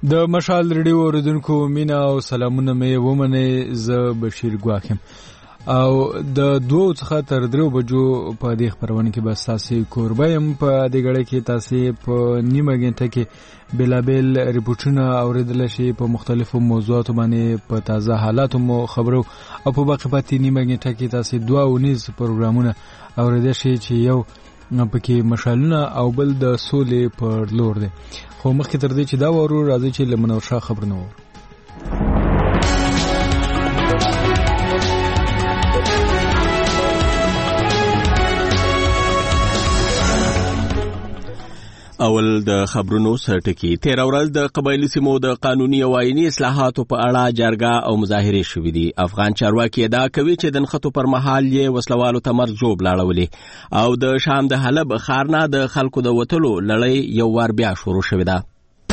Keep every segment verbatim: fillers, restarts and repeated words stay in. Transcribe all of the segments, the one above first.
د مشال ریډیو اوریدونکو مینا او سلامونه مې ومنه. زه بشیر ګواکم او د دوه څخه تر درو بجو په دې خبرونه کې بس تاسو کوربه يم. په دې غړې کې تاسو په نیمه غنټه کې بلابل ریپورتونه اوریدل شي په مختلفو موضوعاتو باندې په تازه حالاتو مو خبرو او په باقي پاتې نیمه غنټه کې تاسو دوه ونیز پروګرامونه اوریدل شي چې یو پکې مشالونه او بل د سولې پر لور دي. خو مخکې تر دې چې دا ورو راځي چې لمنور شاه خبرونه وو. اول د خبرونو سرټکی. تیر ورځ د قبایلی سیمو د قانوني او آئینی اصلاحاتو په اړه جرګه او مظاهره شوې دي. افغان چارواکي ادعا کوي چې د نښتو پر مهال یې وسلوالو ته مرجوب لاړولې او د شام د حلب ښار نه د خلکو د وتلو لړۍ یو وار بیا شروع شوې ده.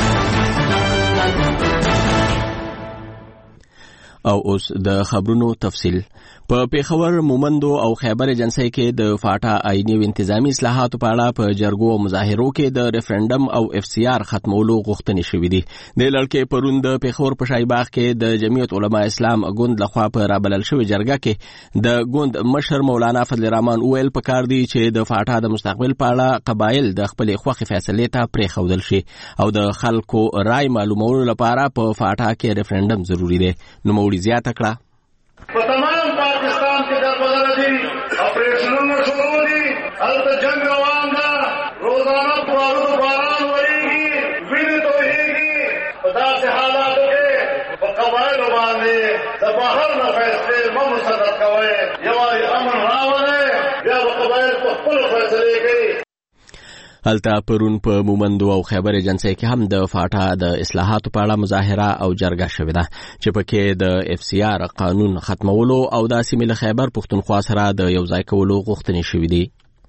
او اوس د خبرونو تفصیل. په پیښور، مومندو او خیبر ایجنسی کې د فاټا آئینی او انتظامی اصلاحاتو په اړه په جرګو او مظاهرو کې د ریفرندم او اف سی آر ختمولو غوښتنې شوې دي. د لړکې پرون د پیښور په شایباغ کې د جمعیت علما اسلام ګوند لخوا په رابلل شوې جرګه کې د ګوند مشر مولانا فضل الرحمن ویل پکار دی چې د فاټا د مستقبل په اړه قبایل د خپل خوښې فیصلې ته پرېښودل شي او د خلکو رائے معلومولو لپاره په فاټا کې ریفرندم ضروری دی. نو موړي زیاته کړه په تمام پاکستان کې د بدل دي اپریشنونه شروع دي، هلته جنگ روان ده، روزانه پرالو باران وریږي، وینې تویږي. په داسې حالاتو کې په قبایلو باندې د بهر نه فیصلې مه مسلط کوئ. یوازې امن راولئ، بیا به قبایل په خپلو فیصلې کوي. هلته پرون په مومندو او خیبر ایجنسی کې هم د فاټا د اصلاحاتو په اړه مظاهره او جرګه شوې ده چې پکې د اف سی آر قانون ختمولو او د سیمې له خیبر پښتونخوا سره د یو ځای کولو غوښتنې شوې دي.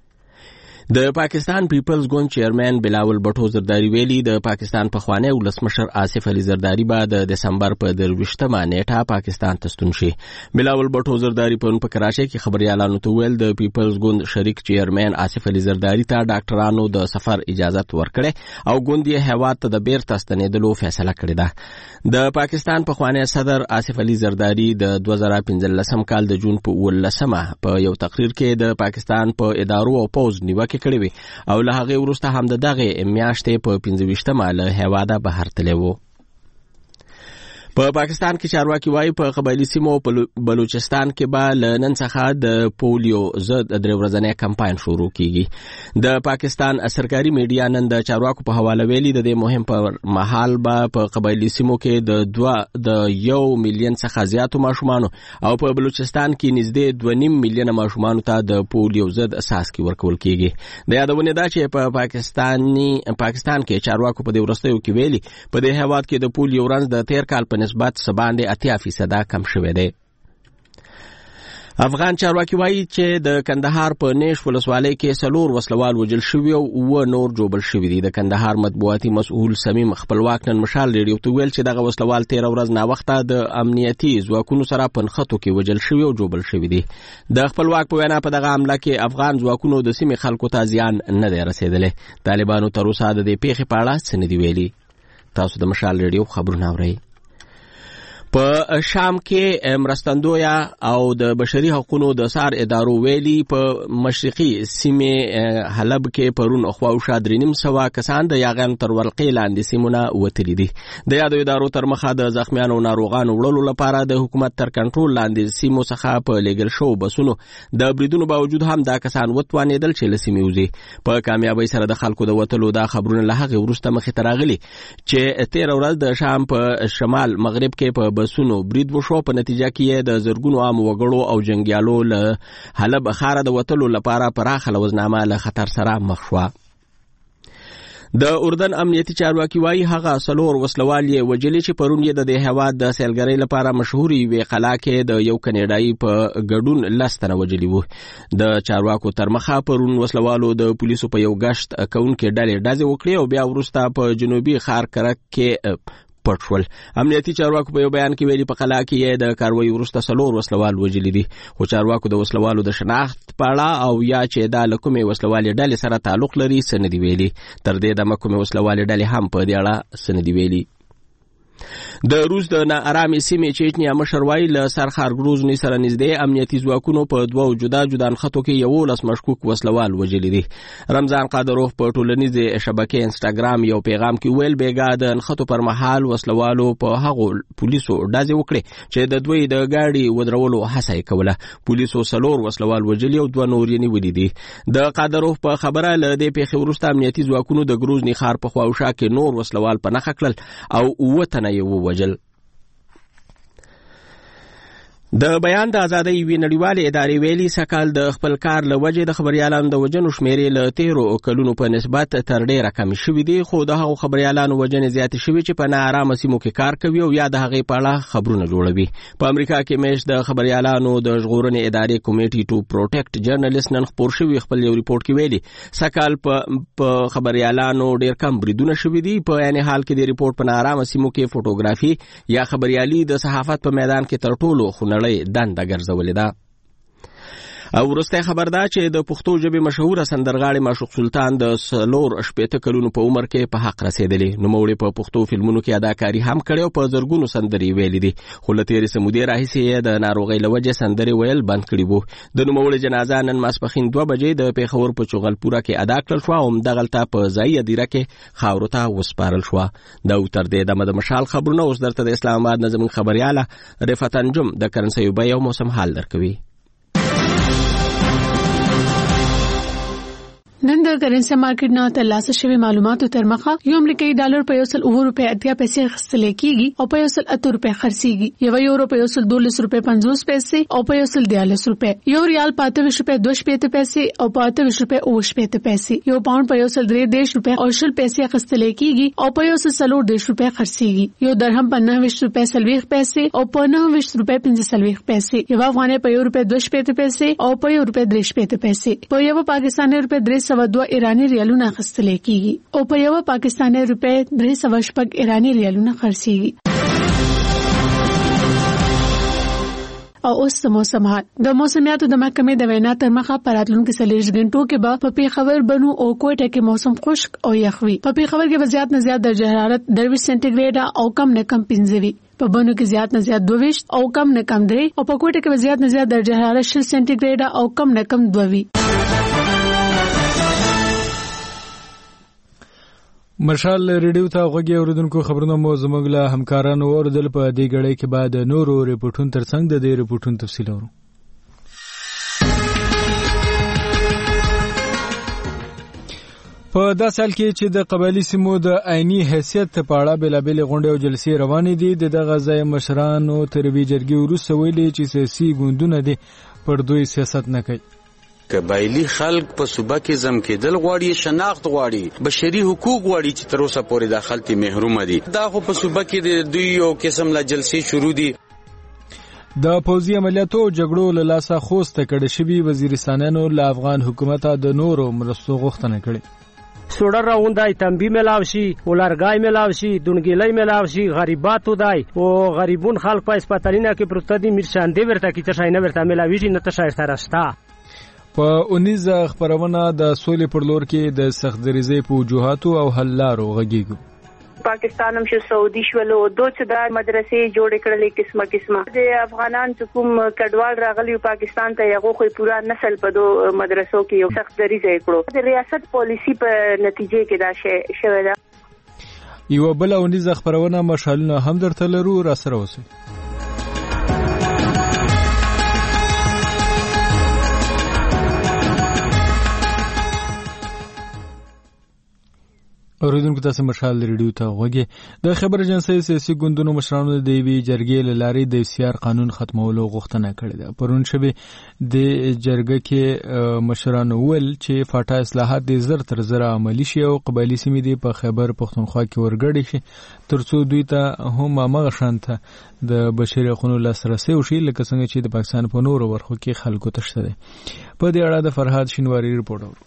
د پاکستان پیپلز ګوند چیرمن بلاول بټو زرداری ویلي د پاکستان پخوانی ولسمشر آصف علي زرداری به د دسمبر په درویشتمه نیټه پاکستان ته ستون شي. بلاول بټو زرداری په په کراچۍ کې خبريالانو ته ویل د پیپلز ګوند شریک چیرمن آصف علي زرداری ته ډاکټرانو د سفر اجازه ورکړه او ګوند یې هیواد ته د بیرته ستنېدلو فیصله کړې ده. د پاکستان پخوانی صدر آصف علي زرداری د دوه زره پنځلسم کال د جون په ولسمه په یو تقریر کې د پاکستان په ادارو او پوز نیوکه کړی وي او له هغه وروسته هم د دغه میاشتې په پنځه ویشتمه له هیواده بهر تللی و. په پاکستان کې چارواکي وایي په قبایلی سیمو په بلوچستان کې به له نن څخه د پولیو ضد درې ورځنی کمپاین شروع کیږي. د پاکستان سرکاري میډیا نن د چارواکو په حواله ویلي د دې مهم پر مهال به په قبایلی سیمو کې د دوه د یو میلیون څخه زیاتو ماشومانو او په بلوچستان کې نږدې دوه نیم میلیونه ماشومانو ته د پولیو ضد اساسکي ورکول کیږي. د یادونه ده چې په پاکستاني پاکستان کې چارواکو په دې ورستیو کې ویلي په دې هیواد کې د پولیو رنځ د تیر کال په نسبت سباندې اتیا فیصده کم شوی دی. افغان چارواکي وایي چې د کندهار په نیش ولسوالۍ کې څلور وسلوال وژل شوي او اووه نور جوبل شوي دي. د کندهار مطبوعاتي مسؤل سمیم خپلواک نن مشال ریډیو ته ویل چې دغه وسلوال تیره ورځ ناوخته د امنیتي ځواکونو سره په نښتو کې وژل شوي او جوبل شوي دي. د خپلواک په وینا په دغه حمله کې افغان ځواکونو د سیمې خلکو ته زیان نه دی رسېدلی. طالبانو تر اوسه د دې پیښې په اړه څه نه دي ویلي. تاسو د مشال ریډیو خبرونه اورئ. په شام کې مرستندویا او د بشري حقوقو د سار ادارو ویلي په مشرقي سیمې حلب کې پرون خواوشا درې نیم سوه کسان د یاغیانو تر ولقې لاندې سیمونه وتلي دي. د یادو ادارو تر مخه د زخمیانو او ناروغانو وړلو لپاره د حکومت تر کنټرول لاندې سیمو څخه په لېږل شوو بسونو د بریدونو باوجود هم دا کسان وتوانېدل چې له سیمې وځي. په کامیابۍ سره د خلکو د وتلو دا خبرونه له هغې وروسته مخې ته راغلي چې تېره ورځ د شام په شمال مغرب کې په بسونو برید وشو. په نتیجه کې د زرګونو عام وګړو او جنگیالو له حلب ښاره د وتلو لپاره پراخه لوزنامه له خطر سره مخ شوه. د اردن امنیتي چارواکي وایي هغه څلور وسلوال یې وژلي چې پرون یې د دې هېواد د سیلګرۍ لپاره مشهورې یوې قلعه کې د یو کینیډایي په ګډون لس تنه وژلي وو. د چارواکو تر مخه پرون وسلوالو د پولیسو په یو ګشت کوونکې ډلې ډزې وکړې او بیا وروسته په جنوبي ښار کرک کې پټ شول. امنیتي چارواکو په یو بیان کې ویلي په قلعه کې یې د کاروایي وروسته څلور وسلوال وژلي دي. خو چارواکو د وسلوالو د شناخت په اړه او یا چې دا له کومې وسلوالې ډلې سره تعلق لري څه نه دي ویلي. تر دې دمه کومې وسلوالې ډلې هم په دې اړه څه نه دي ویلي. د روس د ناارامې سیمې چچنیا مشر وایي له سرخارګروزني سره نږدې امنیتي ځواکونو په دوو جدا جدا نښتو کې یولس مشکوک وسلوال وژلي دي. رمضان قادروف په ټولنیزې شبکې انسټاګرام یو پیغام کې ویل بیګا د نښتو پر مهال وسلوالو په هغو پولیسو ډزې وکړې چې د دوی د ګاډي ودرولو هڅه یې کوله. پولیسو څلور وسلوال وژلي او دوه نور یې نیولي دي. د قادروف په خبره له دې پیښې وروسته امنیتي ځواکونو د ګروزني ښار په خواوشا کې نور وسلوال په نښه کړل او اووه تنه یې ووژل. د بیان د ازادۍ یوې نړیوالې ادارې ویلي سکهال د خپل کار له وجې د خبریالانو د وژنو شمېرې له تیرو کلونو په نسبت تر ډېره کمې شوي دي، خو د هغو خبریالانو وژنې زیاتې شوي چې په ناارامه سیمو کې کار کوي او یا د هغې په اړه خبرونه جوړوي. په امریکا کې میاشت د خبریالانو د ژغورنې ادارې کمیټي ټو پروټیکټ جرنالست نن خپور شوي خپل یو ریپورټ کې ویلي سکهال په خبریالانو ډېر کم بریدونه شوي دي. په عین حال کې د ریپورټ په ناارامه سیمو کې فوټوګرافي یا خبریالي د صحافت په میدان کې تر ټولو خونړۍ دنده ګرځولې ده. او وروسته خبر ده چې د پښتو ژبې مشهوره سندرغاړې معشوق سلطان د څلور شپېته کلونو په عمر کې په حق رسېدلی. نوموړې په پښتو فلمونو کې اداکاري هم کړې او په زرګونو سندرې ویلې دي، خو له تېرې څه مودې راهیسې یې د ناروغۍ له وجې سندرې ویل بند کړي وو. د نوموړې جنازه نن ماسپښین دوه بجې د پېښور په چغلپوره کې ادا کړل شوه او همدغلته په ځایي هدیره کې خاورو ته وسپارل شوه. دا تر دې دمه د مشال خبرونه. اوس درته د اسلام آباد نه زموږ خبریاله رفعت انجم د کرنسیو بیې او موسم حال درکوي. نن د کرنسي مارکیټ نه ترلاسه شوی معلوماتو تر مخه یو امریکایي ډالر په یو سل اوه روپۍ اتیا پیسې اخیستل کېږي او په یو سل اته روپۍ خرڅېږي. یو یورو په یو سل دولس روپۍ پنځوس پیسې او په یو سل دیارلس روپۍ. یو ریال په اته ویشت روپۍ دوه شپېته پیسې او په اته ویشت روپۍ اوه شپېته پیسې. یو پاونډ په یو سل درې دېرش روپۍ او شل پیسې اخیستل کېږي او په یو سل څلور دېرش روپۍ خرڅېږي. یو درهم په نهه ویشت روپۍ څلوېښت پیسې او په نهه ویشت روپۍ پنځه څلوېښت پیسې. یو افغانۍ په یو روپۍ دوه شپېته پیسې او په یو روپۍ درې شپېته پیسې. په یو پاکستاني روپۍ درې سوه دوه ایراني ریالونه اخیستل کېږي او په یو پاکستاني روپۍ درې سوه شپږ ایراني ریالونه خرڅېږي. او اوس د موسم حال. د موسمیاتو د محکمې د وینا تر مخه په راتلونکو څلوېښت غنټو کې به په پېښور، بنو او کوټه کې موسم خشک او یخ وي. په پېښور کې به زیات نه زیات درجه حرارت درویشت سانتي ګریډ او کم نه کم پنځه وي. په بنو کې زیات نه زیات دوه ویشت او کم نه کم درې او په کوټه کې به زیات نه زیات درجه حرارت شل سانتي ګریډ او کم نه کم دوه وي. مشال ریډیو ته غوږی اوریدونکو خبرونه مو زموږ له همکارانو اوریدل. په دې غړې کې بعد نورو ریپورتونو ترڅنګ د دې ریپورتونو تفصیل اورو. په دا سال کې چې د قبایلی سیمو د عیني حیثیت په اړه بېلابېلې غونډې او جلسې روانې دي، د دغه ځای مشرانو تر یوې جرګې وروسته ویلي چې سیاسي ګوندونه دي پر دوی سیاست نه کوي. قبایلی خلق په صوبه کې زم کېدل غواړي، شناخت غواړي، بشري حقوق غواړي چې تر اوسه پورې د خلک محروم دي. دا خو په صوبه کې د دوی یو قسم لا جلسې شروع دي. د پوځي عملیاتو جګړو له لاسه خوسته کړه شوي وزیرستانانو له افغان حکومت د نورو مرستو غوښتنه کړې. سوډر راوندای تنبی ملاو شي، ولرګای ملاو شي، دونګیلای ملاو شي، غریباتو دای او غریبون خلک په اسپیټالینه کې پروت دي، مرشاندې ورته کې تشای نه ورته ملاوي شي، نه تشای سره شتا. په اونیزه خبرونه د سولې پر لور کې د سختدریزۍ په وجوهاتو او حل لارو غږیږو. پاکستان هم شو، سعودي شولو، دوه څه مدرسې جوړې کړلې قسمه قسمه. د افغانان چې کوم کډوال راغلي پاکستان ته، هغه خو پورا نسل په دو مدرسو کې یو سختدریزۍ کړو. د ریاست پالیسی په نتیجې کې دا شی شوی ده. یو بل اونیزه خبرونه مشالونه هم درته لرو، را سره اوسئ. اوریدونکو تاسو مشال ریډیو ته غوږی. د خبر اجنسی سیاسي ګوندونو مشرانو د وی جرګې له لارې د سیار قانون ختمولو غوښتنه کړې ده. پرون شبه د جرګه کې مشرانو ول چې فاټا اصلاحات د زر تر زر عملی شي او قبایلی سیمې دی په خیبر پختونخوا کې ورګړې شي ترڅو دوی ته هم هغه شانته د بشري حقوقو لاسرسي وشي لکه څنګه چې د پاکستان په نورو برخو کې خلکو ته شته. په دې اړه د فرهاد شینواری رپورټ اورو.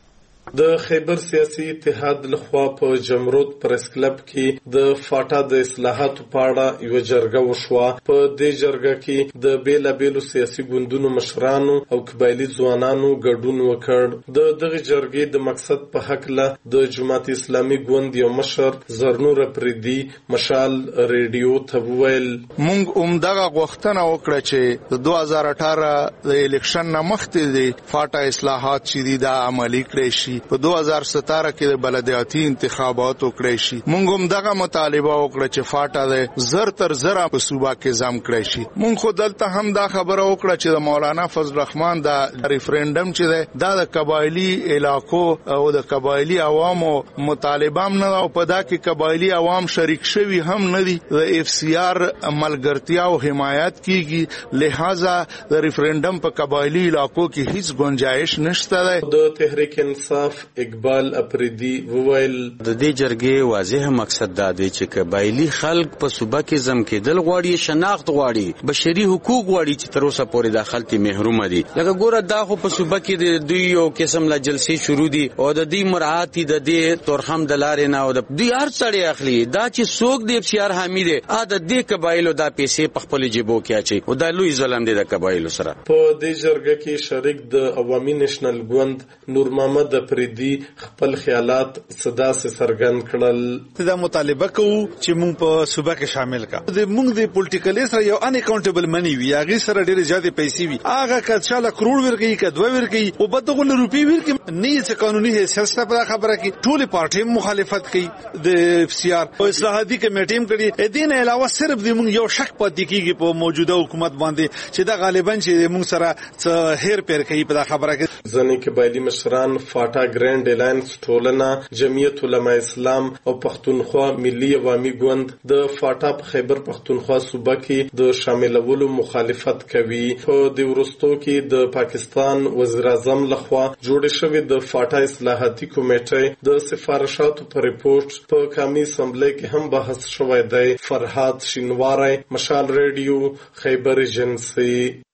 د خیبر سیاسي اتحاد لخوا په جمرود پریس کلب کې د فاټا د اصلاحاتو په اړه یو جرګه وشوه. په دې جرګه کې د بیلابیلو سیاسي ګوندونو مشرانو او قبایلی ځوانانو ګډون وکړ. د دغه جرګې د مقصد په حق له د جماعت اسلامي ګوند یو مشر زرنور پریدي مشال ریډیو ته وویل مونږ عمدغه غوښتنه وکړه چې د دوه هزار اټھارہ د الیکشن نه مخکې د فاټا اصلاحات چې دي دا عملي کړي شي. په دوه هزار ستاره کې د بلدیاتي انتخابات وکړي شي. مونږ هم دغه مطالبه وکړه چې فاټا د زر تر زر په صوبا کې ځم کړي شي. مونږ خو دلته هم دا خبره وکړه چې د مولانا فضل الرحمن دا ریفرندم چې ده دا د قبایلی علاقو او د قبایلی عوامو مطالبه هم نه او په دا کې قبایلی عوام شریک شوي هم نه دي. د اف سی آر ملګرتیا او حمایت کیږي لہذا د ریفرندم په قبایلی علاقو کې هیڅ گنجائش نشته ده. د تحریک انصاف اقبال اپریدي وویل د دې جرګې واضح مقصد دا دی چې قبایلی خلک په صوبه کې زم کېدل غواړي، شناخت غواړي، بشري حقوق غواړي چې تر اوسه پورې د خلک محروم دي. لکه ګوره دا خو په صوبه کې د دوی یو قسم لا جلسې شروع دي او د دې مراعات د دې تورخم د لارې نه او د دوی هر څړې اخلي. دا چې څوک د افسیار حامی دي ا د دې قبایلو دا پیسې په خپل جیبو کې اچي او دا لوی ظلم دی د قبایلو سره. په دې جرګه کې شریک د عوامي نېشنل ګوند نور محمد اپریدي خپل خیالات صدا سے سرګند کړل. دا مطالبه کوو چې موږ په صوبه کې شامل کا د موږ د پولیټیکل سره یو ان اکاونټیبل منی وي هغه سره ډېر زیاتې پیسې وي هغه کچاله کروڑ ورګي کډو ورګي او بدغه روپی ورګي نه چې قانوني حیثیت په خبره کې ټول پارټي مخالفت کوي د اف سی آر او اصلاحاتي کمیټې هم کړي. دین علاوه صرف د موږ یو شک پاتې کیږي په موجوده حکومت باندې چې دا غالبا چې موږ سره هیر پیر کوي په خبره کې. ځنې قبایلی مشران فاټا ګرینډ الائنس ټولنه جمعیت علماء اسلام او پښتونخوا ملي عوامي ګوند د فاټا په خیبر پښتونخوا صوبه کې د شاملولو مخالفت کوي. په دې وروستو کې د پاکستان وزیر اعظم لخوا جوړ شوی د فاټا اصلاحاتي کمیټې د سفارشاتو په ریپورت په قومي اسمبلی کې هم بحث شوی دی. فرهاد شینواری مشال ریډیو خیبر ایجنسی.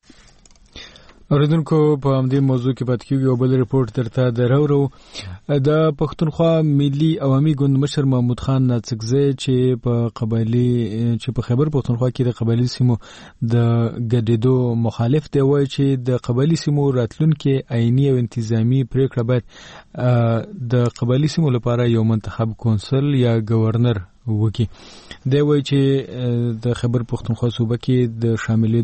اوریدونکو په همدې موضوع کې پات کیږي او بل ریپورت درته درورو. د پښتونخوا ملي عوامي ګوند مشر محمود خان ناڅکزی چې په قبایلی چې په خیبر پښتونخوا کې د قبایلی سیمو د ګډېدو مخالف دی، وایي چې د قبایلی سیمو راتلونکي آئینی او انتظامی پریکړه باید د قبایلی سیمو لپاره یو منتخب کونسل یا گورنر وکي. دی وایي چې د خیبر پښتونخوا صوبه کې د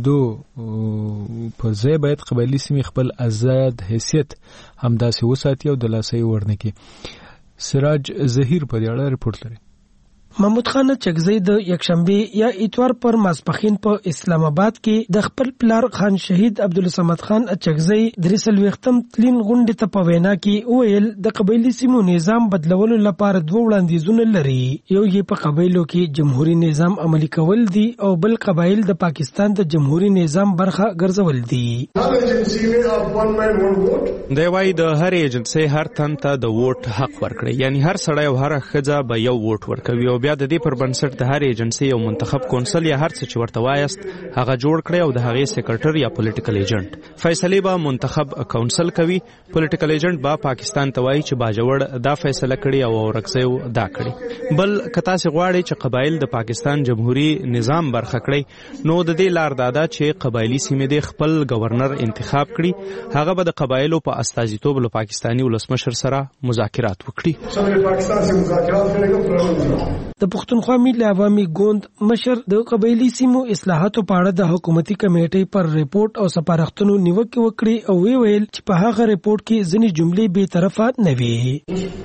شاملېدو پر ځای باید قبایلی سیمې خپل آزاد حیثیت همداسې وساتي او د لاسۍ ورنه کړي. سراج ظهیر په دې اړه ریپورت لري. محمود خان چغزی د یکشنبه یا اتوار پر ماسپخین په اسلام آباد کې د خپل پلار خان شهید عبدالصمد خان چغزی درسل وختم تلین غونډه ته په وینا کې ویل د قبایلی سیمو نظام بدلولو لپاره دوه وړاندیزونه لري. یو یې په قبایلو کې جمهوریت نظام عملی کول دي او بل قبایل د پاکستان د جمهوریت نظام برخه ګرځول دي. دی وايي د هر ایجنسی هر تن ته د ووټ حق ورکړي، یعنی هر سړی او هر ښځه به یو ووټ ورکوي او بیا د دې پر بنسټ د هر ایجنسی یو منتخب کونسل یا هر څه چې ورته وایست هغه جوړ کړي او د هغې سیکرټر یا پولیټیکل ایجنټ فیصلې به منتخب کونسل کوي. پولیټیکل ایجنټ به پاکستان ته وایي چې باجوړ دا فیصله کړي او اورکزیو دا کړي. بل کتا سي غواړي چې قبایل د پاکستان جمهوریت نظام برخه کړي نو د دې لار دادا چې قبایلی سیمې د خپل گورنر انتخاب کړي، هغه به د قبایلو په استازیتوب له پاکستانی ولسمشر سره مذاکرات وکړي. د پښتونخوا ملي عوامي ګوند مشر د قبایلی سیمو اصلاحاتو په اړه د حکومتي کمیټې پر ریپورت او سپارښتنو نیوکه وکړي او وی ویل چې په هغه ریپورت کې ځینې جملې بے طرفه نه وي.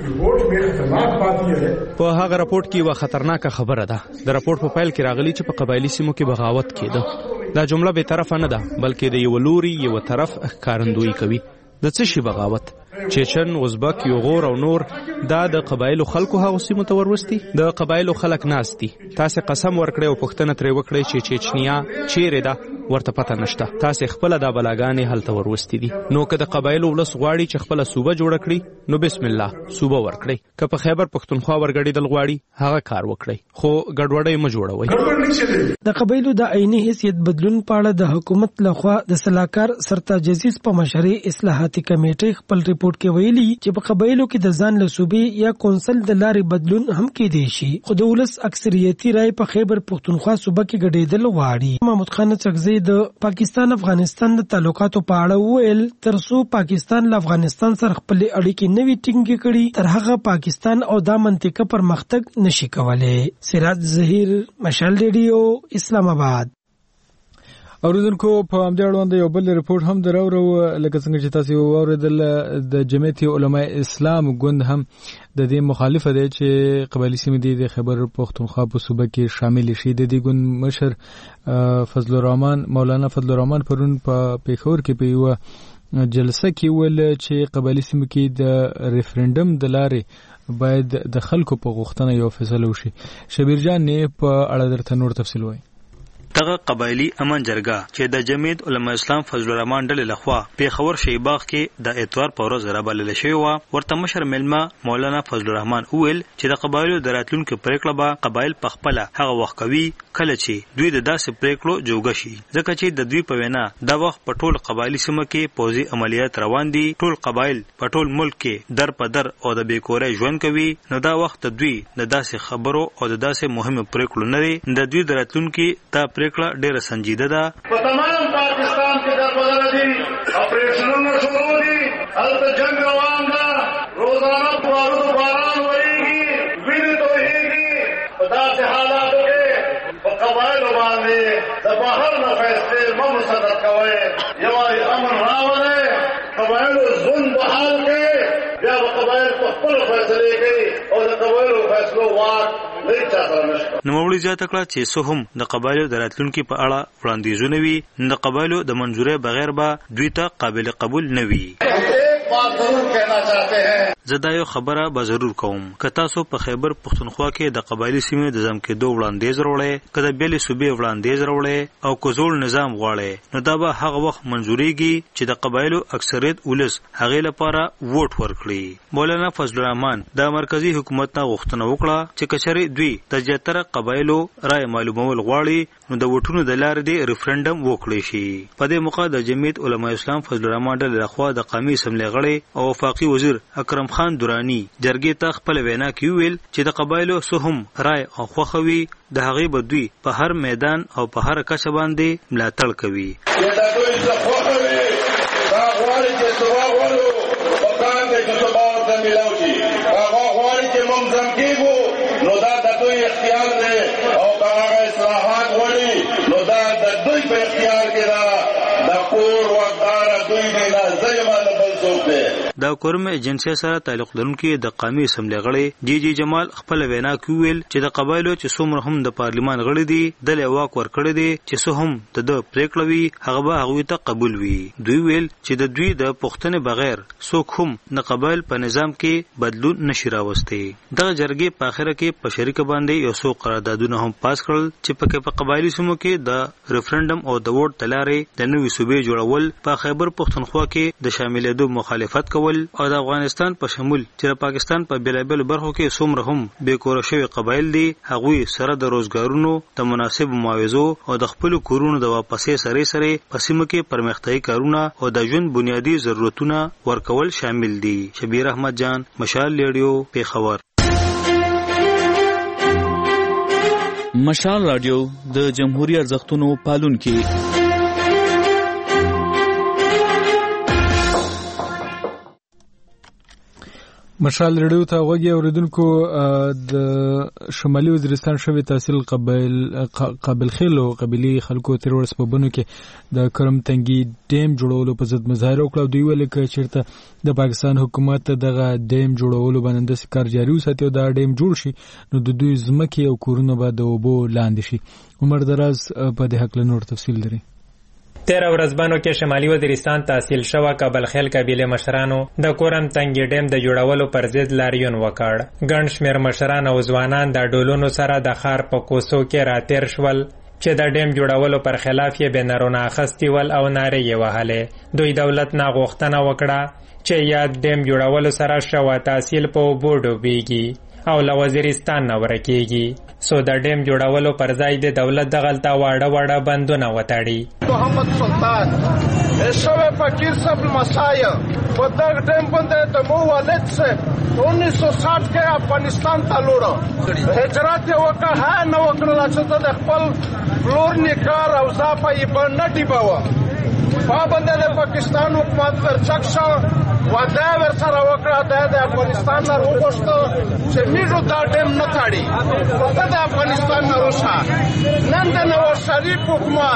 په هغه ریپورت کې یو خطرناک خبره ده. د ریپورت په پیل کې راغلی چې په قبایلی سیمو کې بغاوت کېده. دا جمله بے طرفه نه ده بلکې د یو لوري یو طرف ښکارندویي کوي. د څه شي بغاوت؟ چیچن، ازبک، یوغور او نور دا د قبایلو خلکو هغه سیمو ته وروستي د قبایلو خلک ناست دي. تاسو قسم ورکړئ او پوښتنه ترې وکړئ چې چچنیا چیرې ده ورته پته نشته. تاسو خپل د بلاګانې هلته وروستي دي. نو که د قبایلو ولس غواړي چې خپل صوبه جوړ کړي نو بسم الله صوبه ورکړي. که په خیبر پښتونخوا ورګړي دل غواړي هغه کار وکړي، خو ګډوډۍ مه جوړوي. د قبایلو د عیني حیثیت بدلون په اړه د حکومت لخوا د سلاکار سرتاج عزیز په مشرۍ اصلاحاتي کمیټې خپل ریپورت کې ویلي چې په قبایلو کې د ځان له صوبې یا کونسل د لارې بدلون هم کېدی شي، خو د ولس اکثریتي رای په خیبر پښتونخوا صوبه کې ګډېدل غواړي. محمود خان چکزی د پاکستان افغانستان د تعلقاتو په اړه وویل ترڅو پاکستان له افغانستان سره خپل اړیکې نوي ټینګې کړي تر هغه پاکستان او دا منطقه پرمختګ نشي کولای. سراج ظهیر، مشال ریډیو، اسلام آباد. اوریدونکو په همدې اړوند یو بل ریپورت هم دراوړو لکه څنګه چې تاسو واوریدل د جمعیت علماء اسلام ګوند هم د دې مخالفه دی چې قبایلی سیمې د خیبر پښتونخوا په صوبه کې شامل شي. د دې ګوند مشر فضل الرحمن مولانا فضل الرحمن پرون په پیښور کې په یو جلسه کې ویل چې قبایلی سیمې کې د ریفرندم د لارې باید د خلکو په غوښتنه یو فیصله وشي. شبیر جان نه په اړه درته نور تفصیل وایي. دغه قبایلی امن جرګه چې د جمعیت علماء اسلام فضل الرحمن ډلې لخوا پیښور شیباغ کې د اتوار په ورځ رابلل شوی و. ورته مشر ملما مولانا فضل الرحمن وویل چې د قبایلو د راتلونکو پریکړه به قبایل په خپل هغه وخت کوي کله چې دوی د داسې پریکړو جوګه شي، ځکه چې د دوی په وینا دا وخت په ټول قبایلی سیمه کې پوځي عملیات روان دي. ټول قبایل په ټول ملک کې در په در او د بیکورۍ ژوند کوي، نو دا وخت دوی د داسې خبرو او د داسې مهمه پریکړو نه دي. د دوی د راتلونکو ته پریکړه ډیره سنجیده ده. په تمام پاکستان کې در بدل دي، اپریشنونه شروع دي، هلته جنگ روان ده، روزانه بارود باران وریږي، وینې تویېږي. په داسې حالاتو کې په قبایلو باندې د بهر نه فیصلې مه مسلط کوئ. یوازې امن راولئ، قبایلو ژوند بحال کړئ، بیا به قبایل په خپلو فیصلې کوي او د قبایلو فیصلو واک نوموړي زیاته کړه چې څه هم د قبایلو د راتلونکي په اړه وړاندیزونه وي، د قبایلو د منظورۍ بغیر به دوی ته قابل قبول نه وي. زه دا یو خبره به ضرور کوم، که تاسو په خیبر پښتونخوا کې د قبایلی سیمې د ځم کېدو وړاندیز راوړئ، که د بېلې صوبې وړاندیز راوړئ او که زوړ نظام غواړئ، نو دا به هغه وخت منظوریږي چې د قبایلو اکثریت ولس هغې لپاره ووټ ورکړي. مولانا فضل الرحمن د مرکزي حکومت نه غوښتنه وکړه چې که چېرې دوی د زیاتره قبایلو رای معلومول غواړي نو د ووټونو د لارې د ریفرنډم وکړی شي. په دې موقع د جمعیت علماء اسلام فضل الرحمن ډلې لخوا د قومي اسمبلۍ غړی او وفاقي وزیر اکرم خان درانی جرګې ته خپل وینا کې ویل چې د قبایلو څه هم رای او خوښه وي د هغې به دوی په هر میدان او په هر کچه باندې ملاتړ کوي. نو دا د دوی اختیار دی او که هغه اصلاحات غواړي نو دا د دوی په اختیار کې ده. د کور واکداره دوی دی، نه زه یم نه بل څوک دی. د کورم ایجنسی سره تعلق لرونکي د قومي اسمبلۍ غړی جی جی جمال خپل وینا کې ویل چې د قبایلو چې څومره هم د پارلیمان غړي دي دلې واک ورکړی دی چې څه هم د ده پریکړه وي هغه به هغوی ته قبول وي. دوی ویل چې د دوی د پوښتنې بغیر څوک هم د قبایل په نظام کې بدلون نشي راوستی. دغه جرګې په اخره کې په شریکه باندې یو څو قراردادونه هم پاس کړل چې پکې په قبایلي سیمو کې د ریفرنډم او د ووټ د لارې د نوې صوبې جوړول، په خیبر پښتونخوا کې د شاملېدو مخالفت کول او د افغانستان په شمول چې د پاکستان په بېلابېلو برخو کې څومره هم بېکوره شوي قبایل دي هغوی سره د روزګارونو د مناسبو معاوضو او د خپلو کورونو د واپسې سرې سرې په سیمه کې پرمختیایي کارونه او د ژوند بنیادي ضرورتونه ورکول شامل دي. شبیر احمد جان، مشال ریډیو، پیښور. مشال رادیو د جمهوریت ارزښتونو پالونکي. مشال ریډیو ته غوږی اوریدونکو د شمالي وزیرستان شوی تحصیل قبایل قابل خیلو قبیلی خلکو تیر ورځ په بنو کې د کرم تنګي ډیم جوړولو په ضد مظاهره وکړه. دوی ویل چې چیرته د پاکستان حکومت دغه ډیم جوړولو باندې د کار جاري وساتي او دا ډیم جوړ شي نو د دوی ځمکې او کورونه به د اوبو لاندې شي. عمر دراز په دې هکله نور تفصیل لري. تیره ورځبانو کې شمالي وزیرستان تحصیل شوه کابل خیل قبیلې مشرانو د کورم تنګي ډیم د جوړولو پر ضد لاریون وکړ. ګڼ شمېر مشران او ځوانان د ډولونو سره د ښار په کوڅو کې راتېر شول چې د ډیم جوړولو پر خلاف یې بنرونه اخیستي ول او نارې یې وهلې. دوی دولت نه غوښتنه وکړه چې یاد ډیم جوړولو سره شوا تحصیل په اوبو ډوبېږي او له وزیرستان نه ورکېږي. سو د ډیم جوړولو پر ځای د دولت دغلته واړه واړه بندونه وتړي. محمد سلطان شوه فقیر صاحب مسایا په دغه ډیم باندې د مو والد سے انیس سو ساٹھ کې افغانستان ته لوړ هجرت وکړه. ها نو وکړه چې د خپل فلور نکار او ځافه یې باندې ډیباوه پابند د پاکستان حکومت پر چکشا وعده ورسره وکړه د افغانستان نه وغوښته چې میږو دا ډیم نه تاړي د افغانستان نه روشا نن د نواز شریف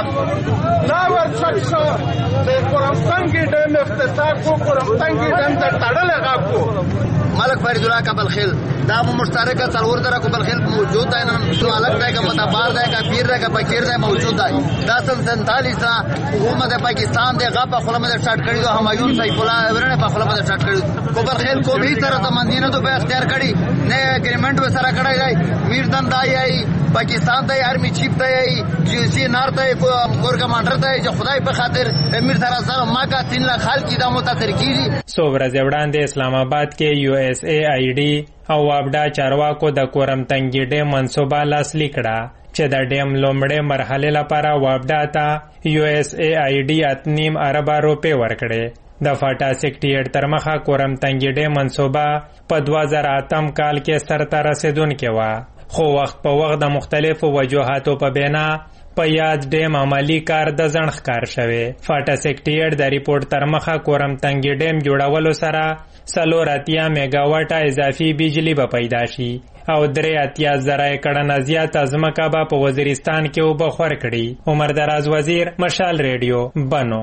حکومت دا ورچکشا د قرمتنګي ډیم افتتاح کو قرمتنګي ډیم ته تړل غاکو. ملک فرید الله کا بلخیل دا مشترکه څلور درہ کو بلخیل موجود ہے. نو الگ ہے کا متبار ہے کا پیر ہے کا فقیر ہے موجود ہے. دا سن سینتالیس حکومت پاکستان دے غا په خپل مده سٹارټ کړی دو همایون سیف الله ورنه په خپل مده سٹارټ کړی کو بلخیل کو بھی طرح ته مندینه تو به اختیار کړی نه اګریمنٹ و سره کړی دی. میردن دای ای پاکستان ته آرمی چیف ته ای جی سی نار ته کور کمانډر ته چې خدای په خاطر امیر سره سره ما کا تین لاکھ خال کی دا متاثر کیږي. سو ورځ وړاندې اسلام آباد کې یو ایس ای آی ډی او وابډا چارواکو د کورمتنګي ډیم منصوبه لاسلیک کړه چې د ډیم لومړۍ مرحله لپاره وابډا ته یو ایس ای آی ډی اتنیم ارب روپے ورکړي. د فاټا سیکټریټ تر مخه کورمتنګي ډیم منصوبه په دوه زره اتم کال کې سرته رسیدونکې وه، خو وخت په وخت د مختلفو وجوهاتو په بنا په یاد ډیم عملی کار د ځنډ ښکار شوی. فاټا سیکټریټ د ریپورت تر مخه کورمتنګي ډیم جوړولو سره څلور اتیا میګاواټه اضافي بجلی به پیدا شي او درې اتیا زره ایکړه نه زیاته ځمکه به په وزیرستان کې اوبه خور کړي. عمر دراز وزیر، مشال ریډیو، بنو.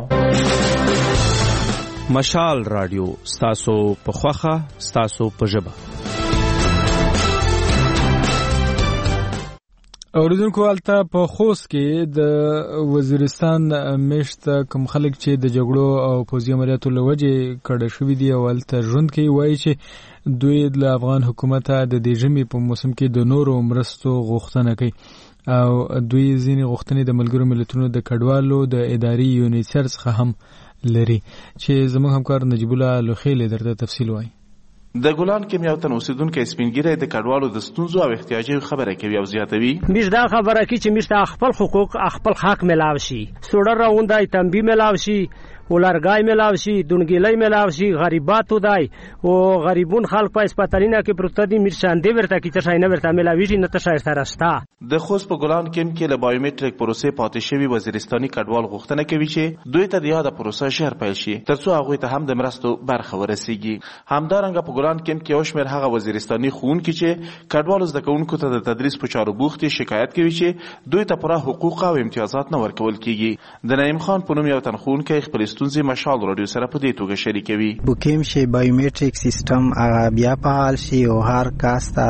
مشال رادیو ستاسو په خوخه ستاسو په ژبه. اوریدونکو الته په خوست کې د وزیرستان میشت کوم خلک چې د جګړو او پوځي عملیاتو له وجې کډه شوي دي او الته ژوند کوي وایي چې دوی د افغان حکومت د دې ژمي په موسم کې د نورو مرستو غوښتنه کوي او دوی ځینې غوښتنې د ملګرو ملتونو د کډوالو د اداري یونیسر څخه هم لري چې زموږ همکار نجیب الله لوخیل درته تفصیل وایي. د ګلان کې میاوتن اوسیدونکو سپینګیری د کډوالو د ستونزو او احتیاجاتو خبره کوي او زیاتوي. مش دا خبره کی چې مش خپل حقوق خپل حق ملاوي شي، سوډر راوندای تنبی ملاوي شي، ولرګای ملاوي شي، دونګیلای ملاوي شي، غریباتو دای او غریبون خلک په اسپیټالینا کې پروت دي مرشاندې ورته کی څه نه ورته ملاوي شي نه ته سره راستا. د خوست په ګلان کې کې له بایومټریک پروسې پاتې شوی وزیرستاني کډوال غوښتنه کوي چې دوی ته د یاده پروسه شهر پیل شي ترڅو هغه ته هم د مرستو برخه ورسیږي. همدارنګه په ګلان کې کې اوشمر هغه وزیرستاني خون کې چې کډوالو زده کوونکو ته د تدریس په چارو بوختي شکایت کوي چې دوی ته پوره حقوق او امتیازات نه ورکول کیږي. د نعیم خان په نوم یو تنخون کې خپل ستونزې مشال رادیو سره په دې توګه شریکوي. بوکیم شي بایومټریک سیستم بیا فعال شي او هر کس ته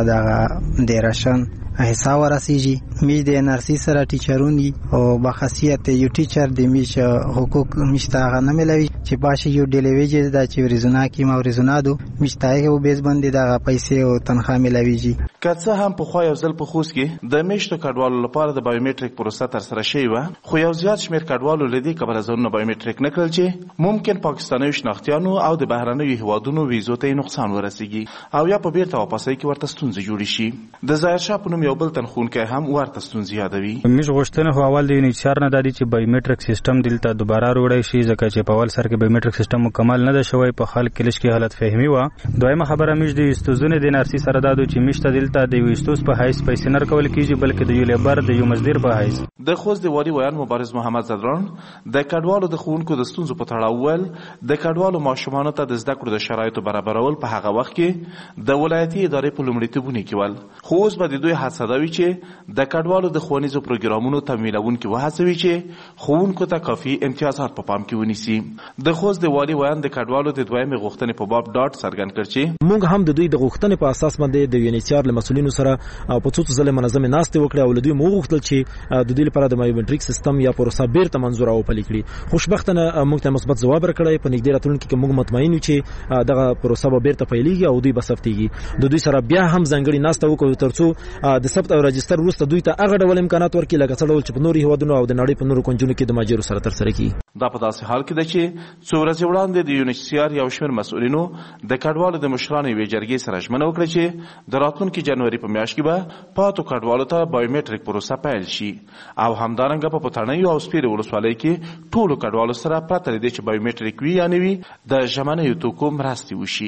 د ډیرشن حساب ورسیږي. می د انرسی سره ټیچرون دي او بخاصیت یو ټیچر د میش حقوق مشته غنه ملوي چې باشه یو ډیلیویج د چې ورزونه کی ما ورزونه دو مشتای او بیس باندې د پیسې او تنخواه ملويږي. کڅه هم په خو یو ځل په خوست کې د میشتو کډوالو لپاره د بایومټریک پروسه تر سره شوی و، خو یو زیات شمیر کډوالو لدی قبل ازونه بایومټریک نکړل چې ممکن پاکستاني شناختیانو او د بهرنیو هیوادونو ویزو ته نقصان ورسیږي او یا په بیرته واپسۍ کې ورته ستونزې جوړې شي. د ظاهر شاه په نوم یو بل تنخون کې هم ورته ستونزې یادوي. موږ غوښتنه خو اول د انچار نه دادي چې بایومټریک سیستم دلته دوباره وروړی شي ځکه چې په اول سر کې بایومټریک سیستم مکمل نه ده شوی، په خلک کې لږ کې حالت فهمي و. دویمه خبره موږ د استوزونه د انرسی سره دادو چې مشته دلته د ویستوس په حیث پیسې نه ورکول کیږي بلکې د یو لیبر د یو مزدور په حیث. د خوست د والي ویان مبارز محمد زدران د کډوالو د ښوونکو د ستونزو په تړاو ول د کډوالو ماشومانو ته د زده کړو د شرایطو برابرول په هغه وخت کې د ولایتي ادارې په لومړیتوبونه کې ول، خو اوس به د دوی هڅه ده چې د کډوالو د ښوونیزو پروګرامونو تمویلونکي وهڅوي چې ښوونکو ته کافي امتیازات په پام کې ونیسي. د خوست د والي ویان د کډوالو د دویمې غوښتنې په باب ډاټ څرګند کړ چې موږ هم د دوی د غوښتنې په اساس باندې د یونیسیار له مسؤلینو سره په څو ځله منظمې ناستې وکړې او له دوی مو غوښتل چې د دوی لپاره د بایومټریک سیستم یا پروسه بیرته منظور او پلي کړي. خوشبختانه موږ ته مثبت ځواب راکړی، په نږدې راتلونکي کې موږ مطمئن یو چې دغه پروسه به بیرته پیلېږي او دوی به ثبتېږي. د دوی سره بیا هم ځانګړي ناسته وکړو ترڅو د ثبت او راجستر وروسته دوی ته هغه ډول امکانات ورکړي لکه څه ډول چې په نورو هیوادونو او د نړۍ په نورو کونجونو کې د ماجرو سره ترسره کیږي. دا په داسې حال کې ده چې څو ورځې وړاندې د یو ان ایچ سی آر یو شمېر مسؤلینو د کډوالو د مشرانو یوې جرګې سره ژمنه وکړه چې د راتلونکي جنوري په میاشت کې به پاتو کډوالو ته بایومټریک پروسه پیل شي او همدارنګه په پټنۍ او سپیرې ولسوالۍ کې ټولو کډوالو سره پرته له دې چې بایومټریک وي یا نه وي د ژمنیو توکو مرستې وشي.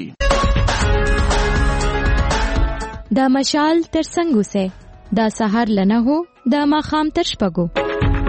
دا مشال تر څنګ اوسئ، دا سهار له نهو دا ماښام تر شپږو.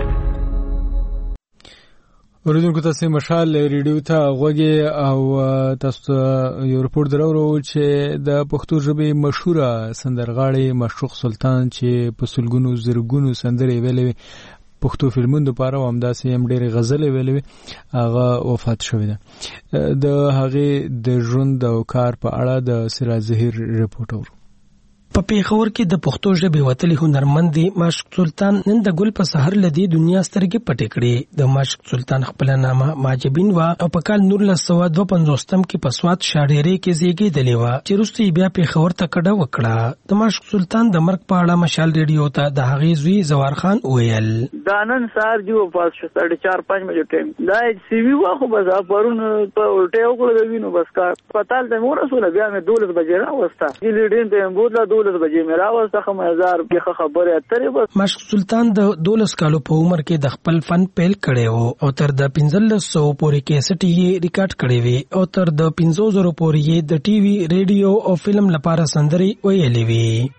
اوریدونکو تاسو مشال ریډیو ته غوږی او تاسو یو رپورټ درورو چې د پښتو ژبې مشهوره سندرغاړي مشوق سلطان چې په سلګونو زرګونو سندرې ویلې پښتو فلمونو لپاره او همداسې هم ډېرې غزلې ویلې هغه وفات شوی ده. د هغې د ژوند او کار په اړه د سراج ظهیر رپورټ اورو. په پیښور کې د پښتو ژبې وتلي هنرمند مشوق سلطان نن د ګل په سحر لدی دنیا سترګې پټې کړې. د مشوق سلطان خپل نامه ماجبین وا او په کال نولس سوه دوه پنځوستم کې په سوات شاړېرې کې زیږېدلې وه چې وروسته بیا پیښور ته کډه وکړه. د مشوق سلطان د مرګ په اړه مشال ریډیو ته د هغې زوی زوار خان وویل دا نن سهار دی وفات شو ساڑھے چار پانچ بجې ټایم دا سی وی وا خو بس پرون په الټه وکړه د وینو بس کا پتال د مور رسول بیا مې دولس بجې راوسته چې لیډین ته بوتله دولس بجې مې راوسته خو هزار کې خبره اترې بس. مشوق سلطان د دولس کالو په عمر کې د خپل فن پیل کړی وو او تر د پنځلس سوه پورې کیسټ یې ریکارډ کړی وي او تر د پنځو زرو پورې یې د ټي وي ریډیو او فلم لپاره سندرې ویلې وي.